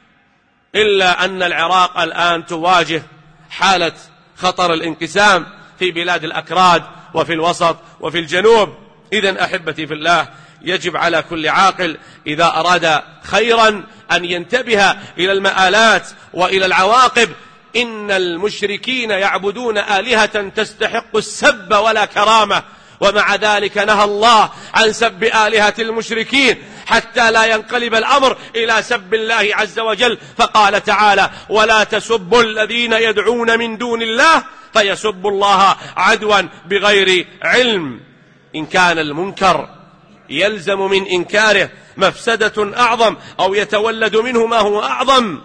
[SPEAKER 1] إلا أن العراق الآن تواجه حالة خطر الانقسام في بلاد الأكراد وفي الوسط وفي الجنوب. إذن أحبتي في الله، يجب على كل عاقل إذا أراد خيرا أن ينتبه إلى المآلات وإلى العواقب. إن المشركين يعبدون آلهة تستحق السب ولا كرامة، ومع ذلك نهى الله عن سب آلهة المشركين حتى لا ينقلب الأمر إلى سب الله عز وجل. فقال تعالى: ولا تسبوا الذين يدعون من دون الله فيسبوا الله عدوا بغير علم. إن كان المنكر يلزم من إنكاره مفسدة أعظم أو يتولد منه ما هو أعظم،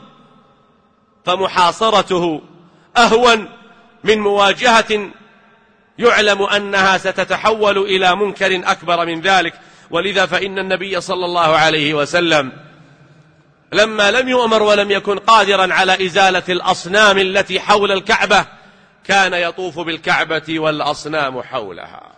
[SPEAKER 1] فمحاصرته أهون من مواجهة يعلم أنها ستتحول إلى منكر أكبر من ذلك. ولذا فإن النبي صلى الله عليه وسلم لما لم يؤمر ولم يكن قادرا على إزالة الأصنام التي حول الكعبة كان يطوف بالكعبة والأصنام حولها.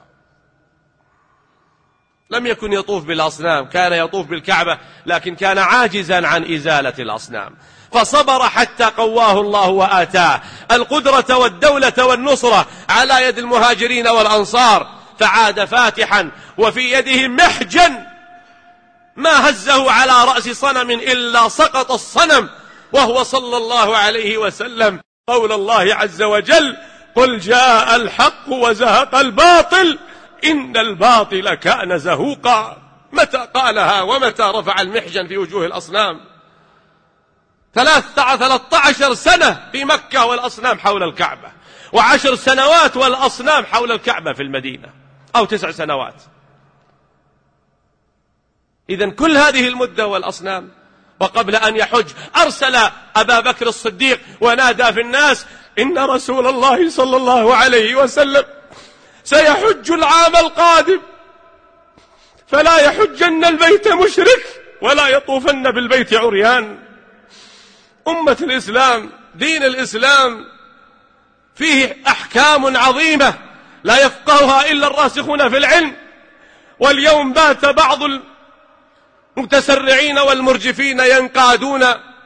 [SPEAKER 1] لم يكن يطوف بالأصنام، كان يطوف بالكعبة، لكن كان عاجزا عن إزالة الأصنام، فصبر حتى قواه الله وآتاه القدرة والدولة والنصرة على يد المهاجرين والأنصار، فعاد فاتحا وفي يده محجن ما هزه على رأس صنم إلا سقط الصنم، وهو صلى الله عليه وسلم قول الله عز وجل: قل جاء الحق وزهق الباطل إن الباطل كان زهوقا. متى قالها ومتى رفع المحجن في وجوه الأصنام؟ ثلاثة عشر سنة في مكة والأصنام حول الكعبة، وعشر سنوات والأصنام حول الكعبة في المدينة، أو تسع سنوات. إذن كل هذه المدة والأصنام. وقبل أن يحج أرسل أبا بكر الصديق ونادى في الناس: إن رسول الله صلى الله عليه وسلم سيحج العام القادم، فلا يحجن البيت مشرك ولا يطوفن بالبيت عريان. أمة الإسلام، دين الإسلام فيه أحكام عظيمة لا يفقهها إلا الراسخون في العلم. واليوم بات بعض المتسرعين والمرجفين ينقادون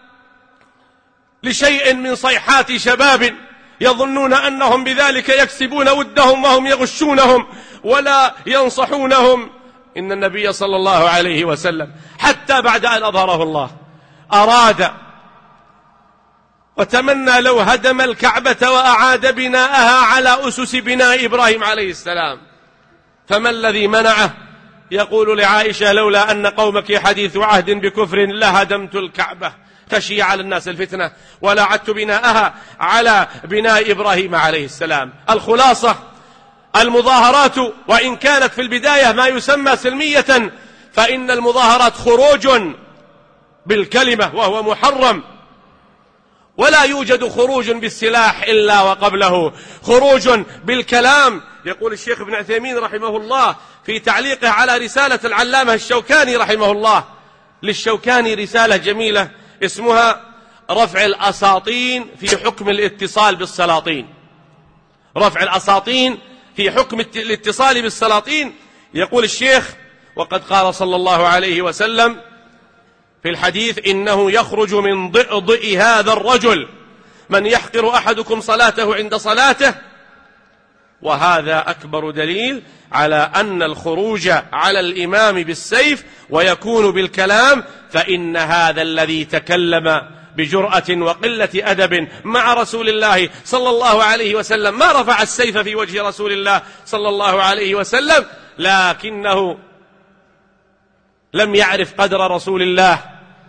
[SPEAKER 1] لشيء من صيحات شباب يظنون أنهم بذلك يكسبون ودهم وهم يغشونهم ولا ينصحونهم. إن النبي صلى الله عليه وسلم حتى بعد أن أظهره الله أراد وتمنى لو هدم الكعبة وأعاد بناءها على أسس بناء إبراهيم عليه السلام، فما الذي منعه؟ يقول لعائشة: لولا أن قومك حديث عهد بكفر لهدمت الكعبة خشي على الناس الفتنة ولعدت بناءها على بناء إبراهيم عليه السلام. الخلاصة: المظاهرات وإن كانت في البداية ما يسمى سلمية، فإن المظاهرات خروج بالكلمة وهو محرم، ولا يوجد خروج بالسلاح إلا وقبله خروج بالكلام. يقول الشيخ ابن عثيمين رحمه الله في تعليقه على رسالة العلامة الشوكاني رحمه الله، للشوكاني رسالة جميلة اسمها رفع الأساطين في حكم الاتصال بالسلاطين. رفع الأساطين في حكم الاتصال بالسلاطين. يقول الشيخ: وقد قال صلى الله عليه وسلم في الحديث: إنه يخرج من ضئضئ هذا الرجل من يحقر أحدكم صلاته عند صلاته. وهذا أكبر دليل على أن الخروج على الإمام بالسيف ويكون بالكلام، فإن هذا الذي تكلم بجرأة وقلة أدب مع رسول الله صلى الله عليه وسلم ما رفع السيف في وجه رسول الله صلى الله عليه وسلم، لكنه لم يعرف قدر رسول الله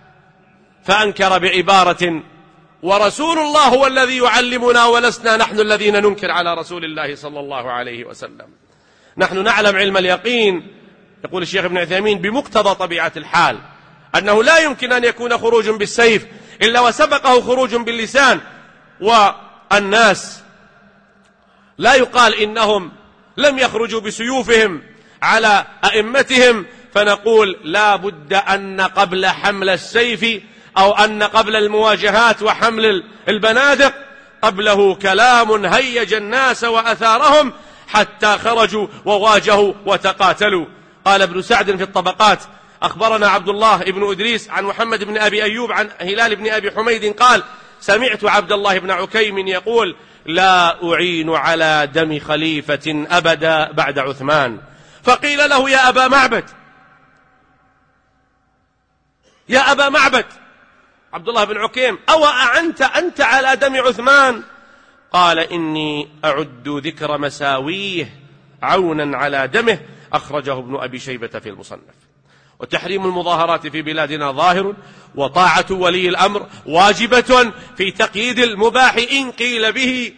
[SPEAKER 1] فأنكر بعبارة، ورسول الله هو الذي يعلمنا ولسنا نحن الذين ننكر على رسول الله صلى الله عليه وسلم. نحن نعلم علم اليقين، يقول الشيخ ابن عثيمين، بمقتضى طبيعة الحال أنه لا يمكن أن يكون خروج بالسيف إلا وسبقه خروج باللسان. والناس لا يقال إنهم لم يخرجوا بسيوفهم على أئمتهم، فنقول لا بد أن قبل حمل السيف أو أن قبل المواجهات وحمل البنادق قبله كلام هيج الناس وأثارهم حتى خرجوا وواجهوا وتقاتلوا. قال ابن سعد في الطبقات: أخبرنا عبد الله بن إدريس عن محمد بن أبي أيوب عن هلال بن أبي حميد قال: سمعت عبد الله بن عكيم يقول: لا أعين على دم خليفة أبدا بعد عثمان. فقيل له: يا أبا معبد يا أبا معبد عبد الله بن عكيم، أو أعنت أنت على دم عثمان؟ قال: إني أعد ذكر مساويه عونا على دمه، أخرجه ابن أبي شيبة في المصنف. وتحريم المظاهرات في بلادنا ظاهر، وطاعة ولي الأمر واجبة في تقييد المباح إن قيل به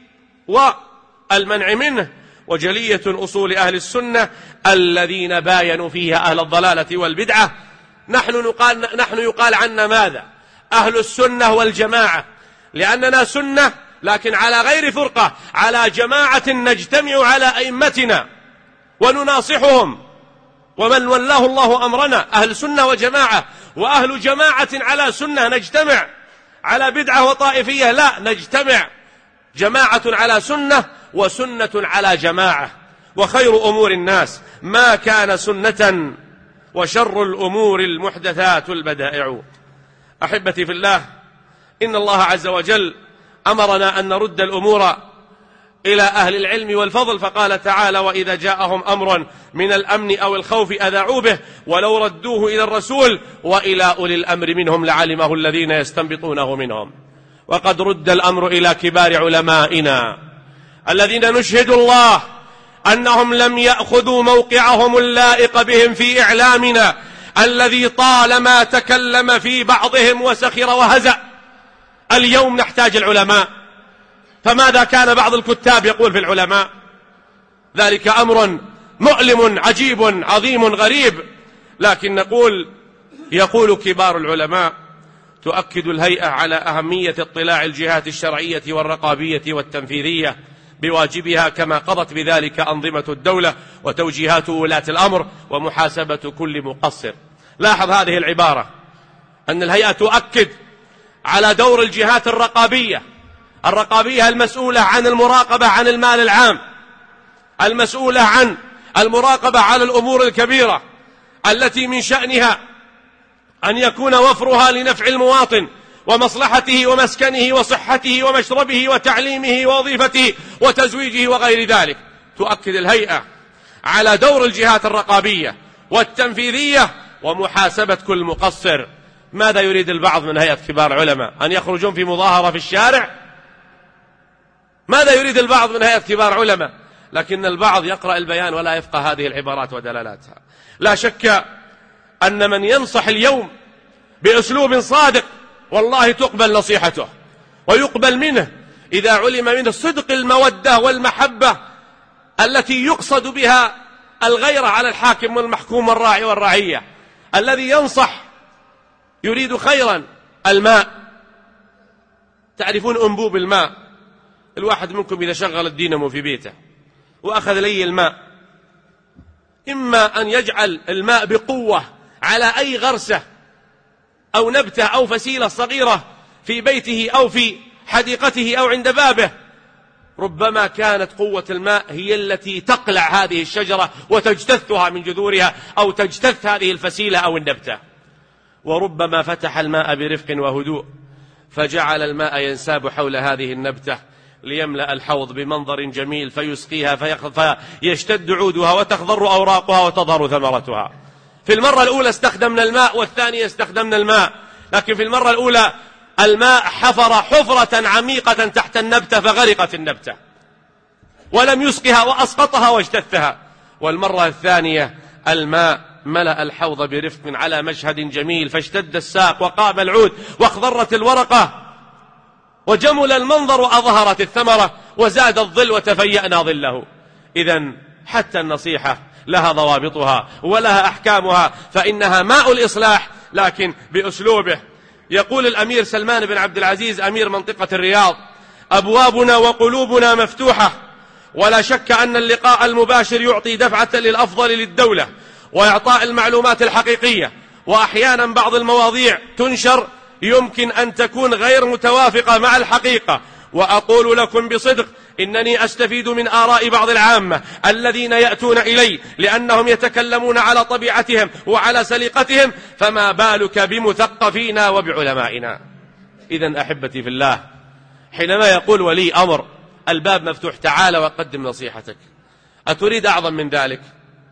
[SPEAKER 1] والمنع منه. وجلية أصول أهل السنة الذين باينوا فيها أهل الضلالة والبدعة. نحن نقال, نحن يقال عنا ماذا؟ أهل السنة والجماعة، لأننا سنة لكن على غير فرقة، على جماعة نجتمع على أئمتنا ونناصحهم ومن ولاه الله أمرنا. أهل سنة وجماعة. وأهل جماعة على سنة نجتمع، على بدعة وطائفية لا، نجتمع جماعة على سنة وسنة على جماعة. وخير أمور الناس ما كان سنة، وشر الأمور المحدثات البدائع. أحبتي في الله، إن الله عز وجل أمرنا أن نرد الأمور إلى أهل العلم والفضل، فقال تعالى: وإذا جاءهم أمر من الأمن أو الخوف أذاعوا به ولو ردوه إلى الرسول وإلى أولي الأمر منهم لعلمه الذين يستنبطونه منهم. وقد رد الأمر إلى كبار علمائنا الذين نشهد الله أنهم لم يأخذوا موقعهم اللائق بهم في إعلامنا الذي طالما تكلم في بعضهم وسخر وهزأ. اليوم نحتاج العلماء، فماذا كان بعض الكتاب يقول في العلماء؟ ذلك أمر مؤلم عجيب عظيم غريب. لكن نقول يقول كبار العلماء: تؤكد الهيئة على أهمية اطلاع الجهات الشرعية والرقابية والتنفيذية بواجبها، كما قضت بذلك أنظمة الدولة وتوجيهات ولاة الأمر ومحاسبة كل مقصر. لاحظ هذه العبارة، أن الهيئة تؤكد على دور الجهات الرقابية الرقابية المسؤولة عن المراقبة عن المال العام، المسؤولة عن المراقبة على الأمور الكبيرة التي من شأنها أن يكون وفرها لنفع المواطن ومصلحته ومسكنه وصحته ومشربه وتعليمه ووظيفته وتزويجه وغير ذلك. تؤكد الهيئة على دور الجهات الرقابية والتنفيذية ومحاسبة كل مقصر. ماذا يريد البعض من هيئة كبار العلماء؟ أن يخرجون في مظاهرة في الشارع؟ ماذا يريد البعض من هيئة كبار علماء؟ لكن البعض يقرأ البيان ولا يفقه هذه العبارات ودلالاتها. لا شك أن من ينصح اليوم بأسلوب صادق والله تقبل نصيحته ويقبل منه إذا علم منه صدق المودة والمحبة التي يقصد بها الغيرة على الحاكم والمحكوم والراعي والرعية. الذي ينصح يريد خيرا. الماء، تعرفون أنبوب الماء، الواحد منكم إذا شغل الدينامو في بيته وأخذ لي الماء، إما أن يجعل الماء بقوة على أي غرسة أو نبتة أو فسيلة صغيرة في بيته أو في حديقته أو عند بابه، ربما كانت قوة الماء هي التي تقلع هذه الشجرة وتجتثها من جذورها أو تجتث هذه الفسيلة أو النبتة. وربما فتح الماء برفق وهدوء فجعل الماء ينساب حول هذه النبتة ليملأ الحوض بمنظر جميل فيسقيها فيشتد عودها وتخضر أوراقها وتظهر ثمرتها. في المرة الأولى استخدمنا الماء والثانية استخدمنا الماء، لكن في المرة الأولى الماء حفر حفرة عميقة تحت النبتة فغرقت النبتة ولم يسقها وأسقطها واجتثها. والمرة الثانية الماء ملأ الحوض برفق على مشهد جميل فاشتد الساق وقام العود واخضرت الورقة وجمل المنظر وأظهرت الثمرة وزاد الظل وتفيأنا ظله. إذن حتى النصيحة لها ضوابطها ولها أحكامها، فإنها ماء الإصلاح لكن بأسلوبه. يقول الأمير سلمان بن عبد العزيز أمير منطقة الرياض: أبوابنا وقلوبنا مفتوحة، ولا شك أن اللقاء المباشر يعطي دفعة للأفضل للدولة وإعطاء المعلومات الحقيقية، وأحيانا بعض المواضيع تنشر يمكن أن تكون غير متوافقة مع الحقيقة. وأقول لكم بصدق إنني أستفيد من آراء بعض العامة الذين يأتون إلي لأنهم يتكلمون على طبيعتهم وعلى سليقتهم، فما بالك بمثقفينا وبعلمائنا. إذن أحبتي في الله، حينما يقول ولي أمر الباب مفتوح تعال وقدم نصيحتك، أتريد أعظم من ذلك؟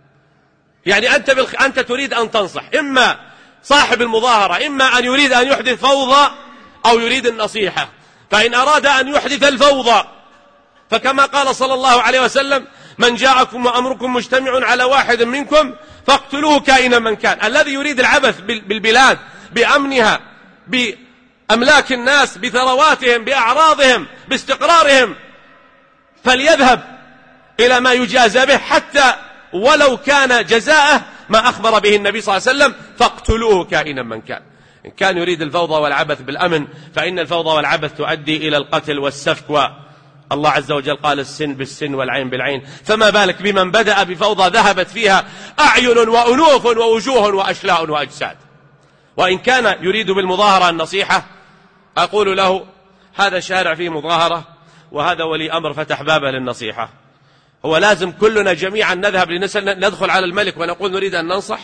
[SPEAKER 1] يعني أنت, بالخ... أنت تريد أن تنصح، إما صاحب المظاهرة إما أن يريد أن يحدث فوضى أو يريد النصيحة. فإن أراد أن يحدث الفوضى فكما قال صلى الله عليه وسلم: من جاءكم وأمركم مجتمع على واحد منكم فاقتلوه كائنا من كان. الذي يريد العبث بالبلاد بأمنها بأملاك الناس بثرواتهم بأعراضهم باستقرارهم فليذهب إلى ما يجازى به، حتى ولو كان جزاءه ما أخبر به النبي صلى الله عليه وسلم: فاقتلوه كائنا من كان. إن كان يريد الفوضى والعبث بالأمن فإن الفوضى والعبث تؤدي إلى القتل والسفك، والله عز وجل قال: السن بالسن والعين بالعين. فما بالك بمن بدأ بفوضى ذهبت فيها أعين وأنوف ووجوه وأشلاء وأجساد. وإن كان يريد بالمظاهرة النصيحة أقول له: هذا شارع فيه مظاهرة وهذا ولي أمر فتح بابه للنصيحة، هو لازم كلنا جميعا نذهب لنسأل ندخل على الملك ونقول نريد أن ننصح؟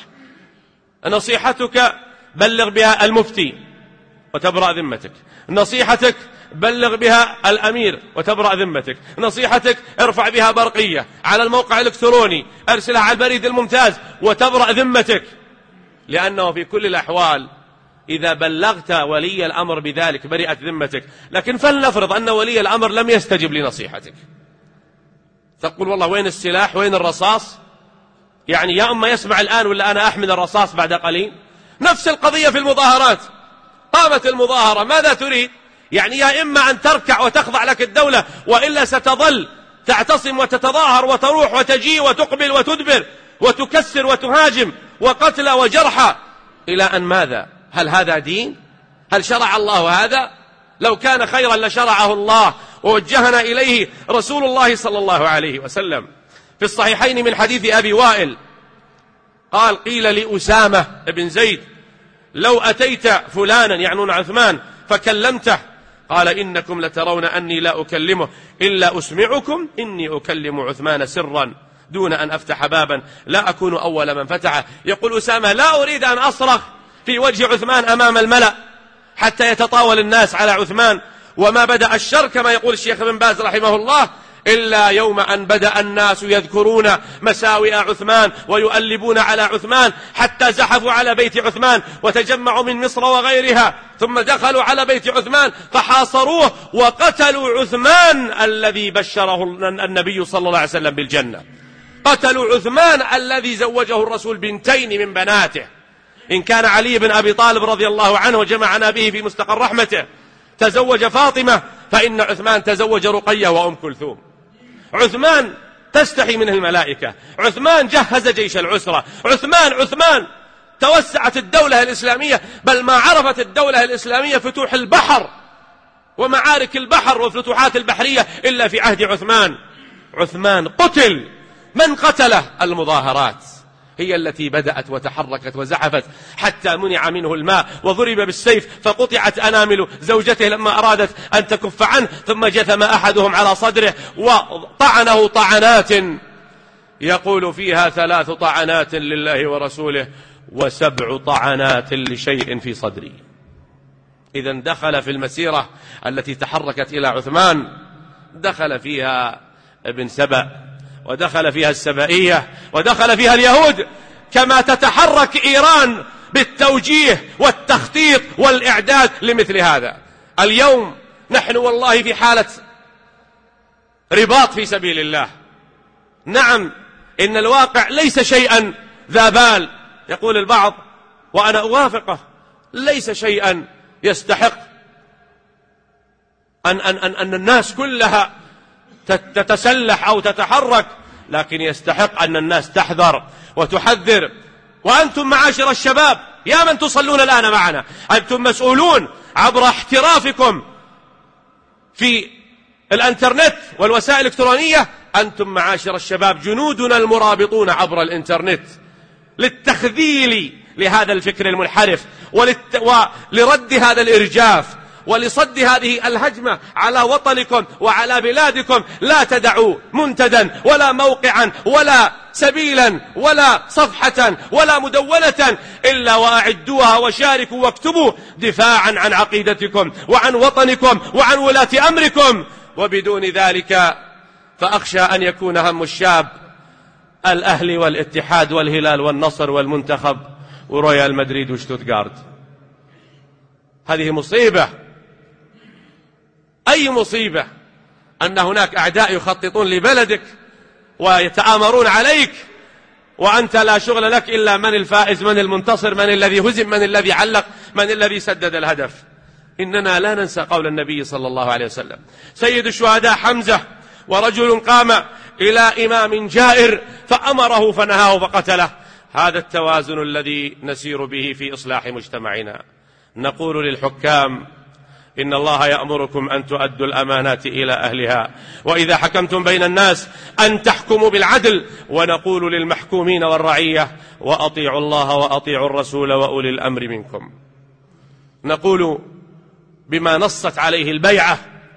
[SPEAKER 1] نصيحتك بلغ بها المفتي وتبرأ ذمتك، نصيحتك بلغ بها الأمير وتبرأ ذمتك، نصيحتك ارفع بها برقية على الموقع الإلكتروني، أرسلها على البريد الممتاز وتبرأ ذمتك. لأنه في كل الأحوال إذا بلغت ولي الأمر بذلك برئت ذمتك. لكن فلنفرض أن ولي الأمر لم يستجب لنصيحتك، تقول: والله وين السلاح وين الرصاص؟ يعني يا أما يسمع الآن ولا أنا أحمل الرصاص بعد قليل. نفس القضية في المظاهرات، قامت المظاهرة ماذا تريد؟ يعني يا إما أن تركع وتخضع لك الدولة، وإلا ستظل تعتصم وتتظاهر وتروح وتجي وتقبل وتدبر وتكسر وتهاجم وقتل وجرحى إلى أن ماذا؟ هل هذا دين؟ هل شرع الله هذا؟ لو كان خيرا لشرعه الله ووجهنا إليه رسول الله صلى الله عليه وسلم. في الصحيحين من حديث أبي وائل قال: قيل لأسامة بن زيد: لو أتيت فلانا يعنون عثمان فكلمته قال إنكم لترون أني لا أكلمه إلا أسمعكم إني أكلم عثمان سرا دون أن أفتح بابا لا أكون أول من فتحه. يقول أسامة لا أريد أن أصرخ في وجه عثمان أمام الملأ حتى يتطاول الناس على عثمان، وما بدأ الشر كما يقول الشيخ ابن باز رحمه الله إلا يوم أن بدأ الناس يذكرون مساوئ عثمان ويؤلبون على عثمان حتى زحفوا على بيت عثمان وتجمعوا من مصر وغيرها، ثم دخلوا على بيت عثمان فحاصروه وقتلوا عثمان الذي بشره النبي صلى الله عليه وسلم بالجنة. قتلوا عثمان الذي زوجه الرسول بنتين من بناته. إن كان علي بن أبي طالب رضي الله عنه وجمعنا به في مستقر رحمته تزوج فاطمة، فإن عثمان تزوج رقية وأم كلثوم. عثمان تستحي منه الملائكة. عثمان جهز جيش العسرة. عثمان عثمان توسعت الدولة الإسلامية، بل ما عرفت الدولة الإسلامية فتوح البحر ومعارك البحر والفتوحات البحرية إلا في عهد عثمان. عثمان قتل. من قتله؟ المظاهرات هي التي بدأت وتحركت وزحفت حتى منع منه الماء وضرب بالسيف فقطعت أنامل زوجته لما أرادت أن تكف عنه، ثم جثم أحدهم على صدره وطعنه طعنات يقول فيها ثلاث طعنات لله ورسوله وسبع طعنات لشيء في صدري. إذن دخل في المسيرة التي تحركت إلى عثمان دخل فيها ابن سبأ، ودخل فيها السبائية، ودخل فيها اليهود، كما تتحرك إيران بالتوجيه والتخطيط والإعداد لمثل هذا. اليوم نحن والله في حالة رباط في سبيل الله. نعم إن الواقع ليس شيئا ذا بال، يقول البعض وأنا أوافقه، ليس شيئا يستحق أن, أن, أن, أن الناس كلها تتسلح أو تتحرك، لكن يستحق أن الناس تحذر وتحذر. وأنتم معاشر الشباب يا من تصلون الآن معنا، أنتم مسؤولون عبر احترافكم في الانترنت والوسائل الإلكترونية. أنتم معاشر الشباب جنودنا المرابطون عبر الانترنت للتخذيل لهذا الفكر المنحرف وللت... ولرد هذا الإرجاف ولصد هذه الهجمة على وطنكم وعلى بلادكم. لا تدعوا منتدا ولا موقعا ولا سبيلا ولا صفحة ولا مدونة إلا وأعدوها وشاركوا واكتبوا دفاعا عن عقيدتكم وعن وطنكم وعن ولاة أمركم. وبدون ذلك فأخشى أن يكون هم الشاب الأهلي والاتحاد والهلال والنصر والمنتخب ورويال مدريد وشتوتغارت. هذه مصيبة. أي مصيبة أن هناك أعداء يخططون لبلدك ويتآمرون عليك وأنت لا شغل لك إلا من الفائز، من المنتصر، من الذي هزم، من الذي علق، من الذي سدد الهدف. إننا لا ننسى قول النبي صلى الله عليه وسلم سيد الشهداء حمزة ورجل قام إلى إمام جائر فأمره فنهاه فقتله. هذا التوازن الذي نسير به في إصلاح مجتمعنا. نقول للحكام إن الله يأمركم أن تؤدوا الأمانات إلى أهلها، وإذا حكمتم بين الناس أن تحكموا بالعدل. ونقول للمحكومين والرعية وأطيعوا الله وأطيعوا الرسول وأولي الأمر منكم. نقول بما نصت عليه البيعة: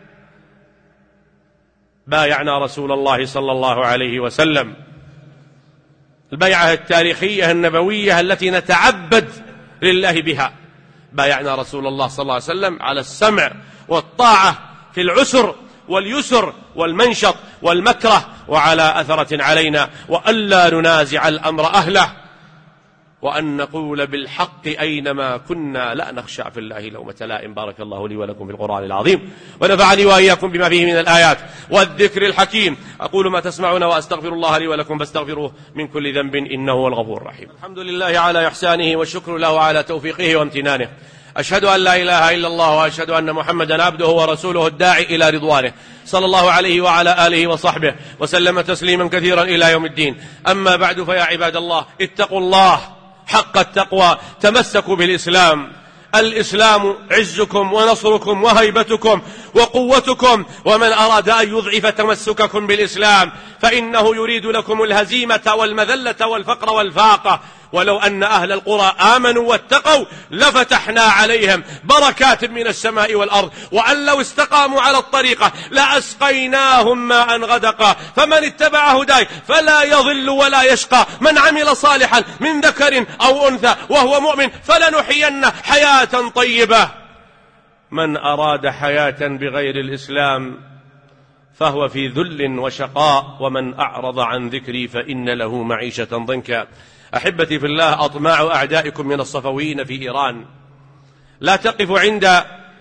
[SPEAKER 1] بايعنا رسول الله صلى الله عليه وسلم، البيعة التاريخية النبوية التي نتعبد لله بها. بايعنا رسول الله صلى الله عليه وسلم على السمع والطاعة في العسر واليسر والمنشط والمكره، وعلى أثرة علينا، وألا ننازع الأمر أهله، وأن نقول بالحق أينما كنا، لا نخشى في الله لومة لائم. بارك الله لي ولكم في القرآن العظيم، ونفعني وإياكم بما فيه من الآيات والذكر الحكيم. أقول ما تسمعون وأستغفر الله لي ولكم فاستغفروه من كل ذنب إنه هو الغفور الرحيم. الحمد لله على إحسانه والشكر له على توفيقه وامتنانه. أشهد أن لا إله إلا الله وأشهد أن محمدا عبده ورسوله الداعي إلى رضوانه، صلى الله عليه وعلى آله وصحبه وسلم تسليما كثيرا إلى يوم الدين. أما بعد، فيا عباد الله اتقوا الله حق التقوى، تمسكوا بالإسلام. الإسلام عزكم ونصركم وهيبتكم وقوتكم، ومن أراد أن يضعف تمسككم بالإسلام فإنه يريد لكم الهزيمة والمذلة والفقر والفاقة. ولو أن أهل القرى آمنوا واتقوا لفتحنا عليهم بركات من السماء والأرض وأن لو استقاموا على الطريقة لأسقيناهم ماء غدقا فمن اتبع هداي فلا يضل ولا يشقى من عمل صالحا من ذكر أو أنثى وهو مؤمن فلنحيينه حياة طيبة. من أراد حياة بغير الإسلام فهو في ذل وشقاء ومن أعرض عن ذكري فإن له معيشة ضنكا. أحبتي في الله، أطماع أعدائكم من الصفويين في إيران لا تقف عند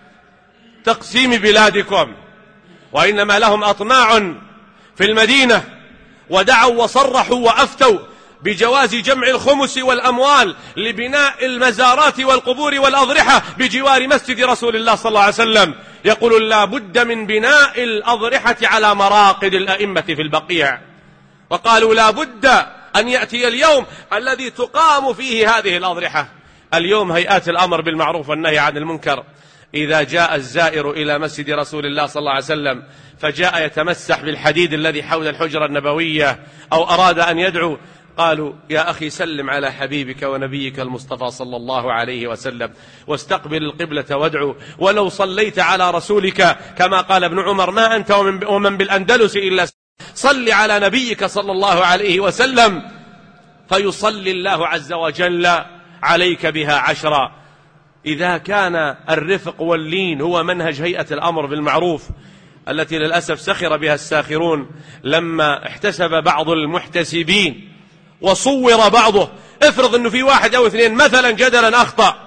[SPEAKER 1] تقسيم بلادكم، وإنما لهم أطماع في المدينة، ودعوا وصرحوا وأفتوا بجواز جمع الخمس والأموال لبناء المزارات والقبور والأضرحة بجوار مسجد رسول الله صلى الله عليه وسلم. يقول لا بد من بناء الأضرحة على مراقد الأئمة في البقيع، وقالوا لا بد أن يأتي اليوم الذي تقام فيه هذه الأضرحة. اليوم هيئات الأمر بالمعروف والنهي عن المنكر إذا جاء الزائر إلى مسجد رسول الله صلى الله عليه وسلم فجاء يتمسح بالحديد الذي حول الحجرة النبوية أو أراد أن يدعو، قالوا يا أخي سلم على حبيبك ونبيك المصطفى صلى الله عليه وسلم واستقبل القبلة وادعو، ولو صليت على رسولك كما قال ابن عمر ما أنت ومن بالأندلس إلا صل على نبيك صلى الله عليه وسلم فيصلي الله عز وجل عليك بها عشرا. إذا كان الرفق واللين هو منهج هيئة الأمر بالمعروف التي للأسف سخر بها الساخرون لما احتسب بعض المحتسبين وصور بعضه، افرض أنه في واحد أو اثنين مثلا جدلا أخطأ،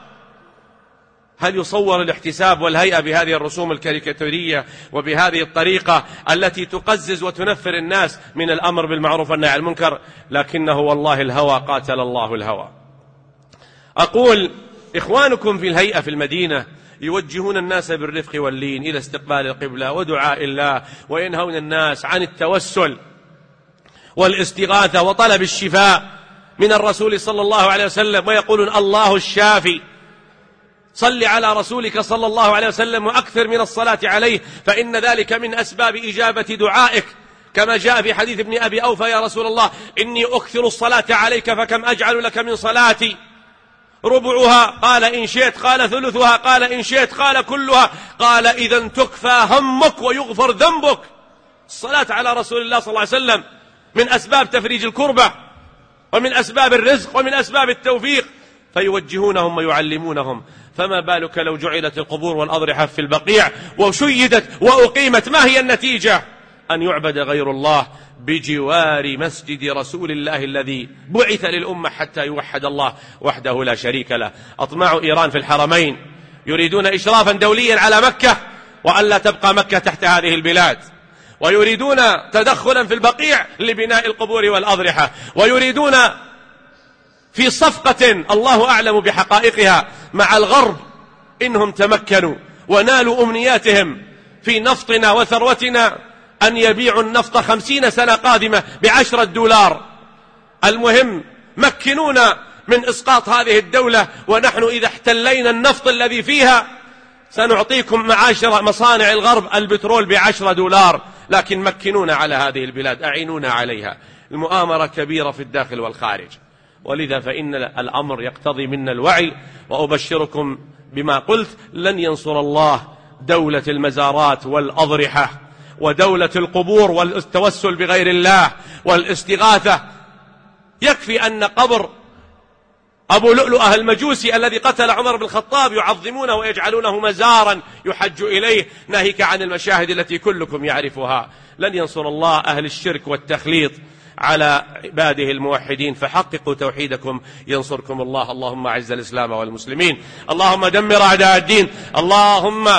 [SPEAKER 1] هل يصور الاحتساب والهيئة بهذه الرسوم الكاريكاتورية وبهذه الطريقة التي تقزز وتنفر الناس من الأمر بالمعروف والنهي عن المنكر؟ لكنه والله الهوى قاتل الله الهوى. أقول إخوانكم في الهيئة في المدينة يوجهون الناس بالرفق واللين إلى استقبال القبلة ودعاء الله، وينهون الناس عن التوسل والاستغاثة وطلب الشفاء من الرسول صلى الله عليه وسلم، ويقولون الله الشافي، صل على رسولك صلى الله عليه وسلم وأكثر من الصلاة عليه فإن ذلك من أسباب إجابة دعائك، كما جاء في حديث ابن أبي أوفى يا رسول الله إني أكثر الصلاة عليك فكم أجعل لك من صلاتي؟ ربعها؟ قال إن شئت. قال ثلثها؟ قال إن شئت. قال كلها؟ قال إذا تكفى همك ويغفر ذنبك. الصلاة على رسول الله صلى الله عليه وسلم من أسباب تفريج الكربة ومن أسباب الرزق ومن أسباب التوفيق، فيوجهونهم ويعلمونهم. فما بالك لو جعلت القبور والأضرحة في البقيع وشيدت وأقيمت؟ ما هي النتيجة؟ أن يعبد غير الله بجوار مسجد رسول الله الذي بعث للأمة حتى يوحد الله وحده لا شريك له. أطماع إيران في الحرمين يريدون إشرافا دوليا على مكة وأن لا تبقى مكة تحت هذه البلاد، ويريدون تدخلا في البقيع لبناء القبور والأضرحة، ويريدون في صفقة الله أعلم بحقائقها مع الغرب إنهم تمكنوا ونالوا أمنياتهم في نفطنا وثروتنا أن يبيعوا النفط خمسين سنة قادمة بعشرة دولار. المهم مكنونا من إسقاط هذه الدولة، ونحن إذا احتلينا النفط الذي فيها سنعطيكم معاشر مصانع الغرب البترول بعشرة دولار، لكن مكنونا على هذه البلاد، أعينونا عليها. المؤامرة كبيرة في الداخل والخارج، ولذا فإن الأمر يقتضي منا الوعي. وأبشركم بما قلت، لن ينصر الله دولة المزارات والأضرحة ودولة القبور والتوسل بغير الله والاستغاثة. يكفي أن قبر أبو لؤلؤة المجوسي الذي قتل عمر بن الخطاب يعظمونه ويجعلونه مزارا يحج إليه، ناهيك عن المشاهد التي كلكم يعرفها. لن ينصر الله أهل الشرك والتخليط على عباده الموحدين، فحققوا توحيدكم ينصركم الله. اللهم أعز الإسلام والمسلمين، اللهم دمر أعداء الدين، اللهم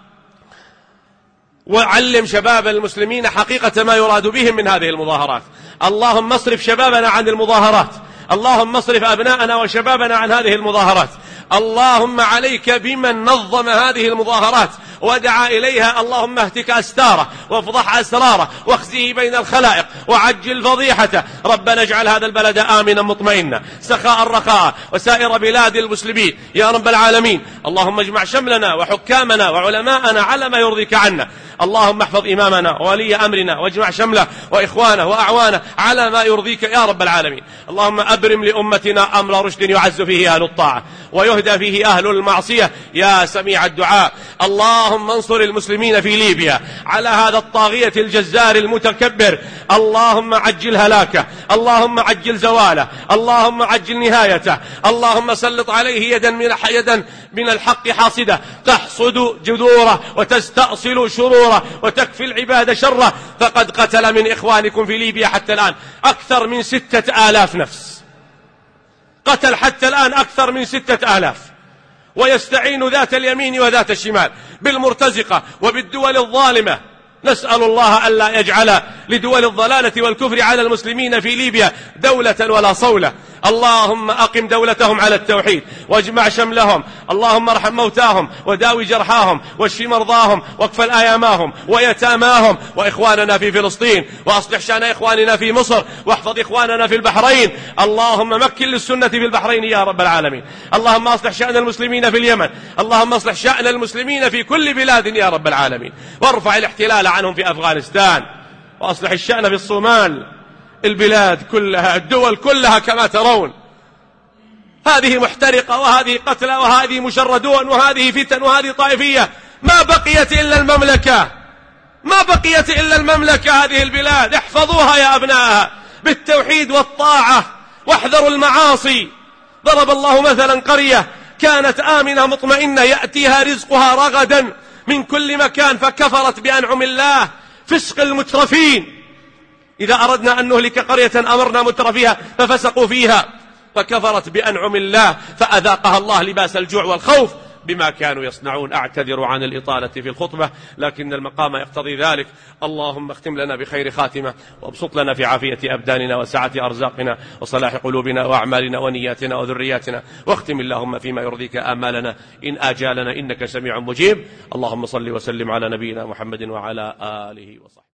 [SPEAKER 1] وعلم شباب المسلمين حقيقة ما يراد بهم من هذه المظاهرات. اللهم اصرف شبابنا عن المظاهرات، اللهم اصرف أبناءنا وشبابنا عن هذه المظاهرات، اللهم عليك بمن نظم هذه المظاهرات ودعا إليها، اللهم اهتك أستاره وافضح أسراره واخزيه بين الخلائق وعجل فضيحته. ربنا اجعل هذا البلد آمنا مطمئنا سخاء رخاء وسائر بلاد المسلمين يا رب العالمين. اللهم اجمع شملنا وحكامنا وعلماءنا على ما يرضيك عنا. اللهم احفظ إمامنا وولي أمرنا واجمع شمله وإخوانه وأعوانه على ما يرضيك يا رب العالمين. اللهم أبرم لأمتنا أمر رشد يعز فيه أهل الطاعة ويهدى فيه أهل المعصية يا سميع الدعاء. اللهم انصر المسلمين في ليبيا على هذا الطاغية الجزار المتكبر. اللهم عجل هلاكه، اللهم عجل زواله، اللهم عجل نهايته. اللهم سلط عليه يدا من يدا من الحق حاصده تحصد جذوره وتستأصل شروره وتكفي العباد شره. فقد قتل من إخوانكم في ليبيا حتى الآن أكثر من ستة آلاف نفس، قتل حتى الآن أكثر من ستة آلاف، ويستعين ذات اليمين وذات الشمال بالمرتزقة وبالدول الظالمة. نسأل الله ألا يجعل لدول الضلالة والكفر على المسلمين في ليبيا دولة ولا صولة. اللهم أقم دولتهم على التوحيد واجمع شملهم. اللهم ارحم موتاهم وداوي جرحاهم واشف مرضاهم واكفل آياماهم ويتاماهم وإخواننا في فلسطين، وأصلح شأن إخواننا في مصر، واحفظ إخواننا في البحرين. اللهم مكن للسنة في البحرين يا رب العالمين. اللهم أصلح شأن المسلمين في اليمن. اللهم أصلح شأن المسلمين في كل بلاد يا رب العالمين، وارفع الاحتلال عنهم في أفغانستان، وأصلح الشأن في الصومال. البلاد كلها الدول كلها كما ترون هذه محترقة وهذه قتلى وهذه مشردون وهذه فتن وهذه طائفية. ما بقيت إلا المملكة، ما بقيت إلا المملكة. هذه البلاد احفظوها يا أبنائها بالتوحيد والطاعة واحذروا المعاصي. ضرب الله مثلا قرية كانت آمنة مطمئنة يأتيها رزقها رغدا من كل مكان فكفرت بأنعم الله. فسق المترفين. إذا أردنا أن نهلك قرية أمرنا مترفيها ففسقوا فيها فكفرت بأنعم الله فأذاقها الله لباس الجوع والخوف بما كانوا يصنعون. أعتذر عن الإطالة في الخطبة لكن المقام يقتضي ذلك. اللهم اختم لنا بخير خاتمة وابسط لنا في عافية أبداننا وسعة أرزاقنا وصلاح قلوبنا وأعمالنا ونياتنا وذرياتنا، واختم اللهم فيما يرضيك آمالنا إن آجالنا إنك سميع مجيب. اللهم صل وسلم على نبينا محمد وعلى آله وصحبه.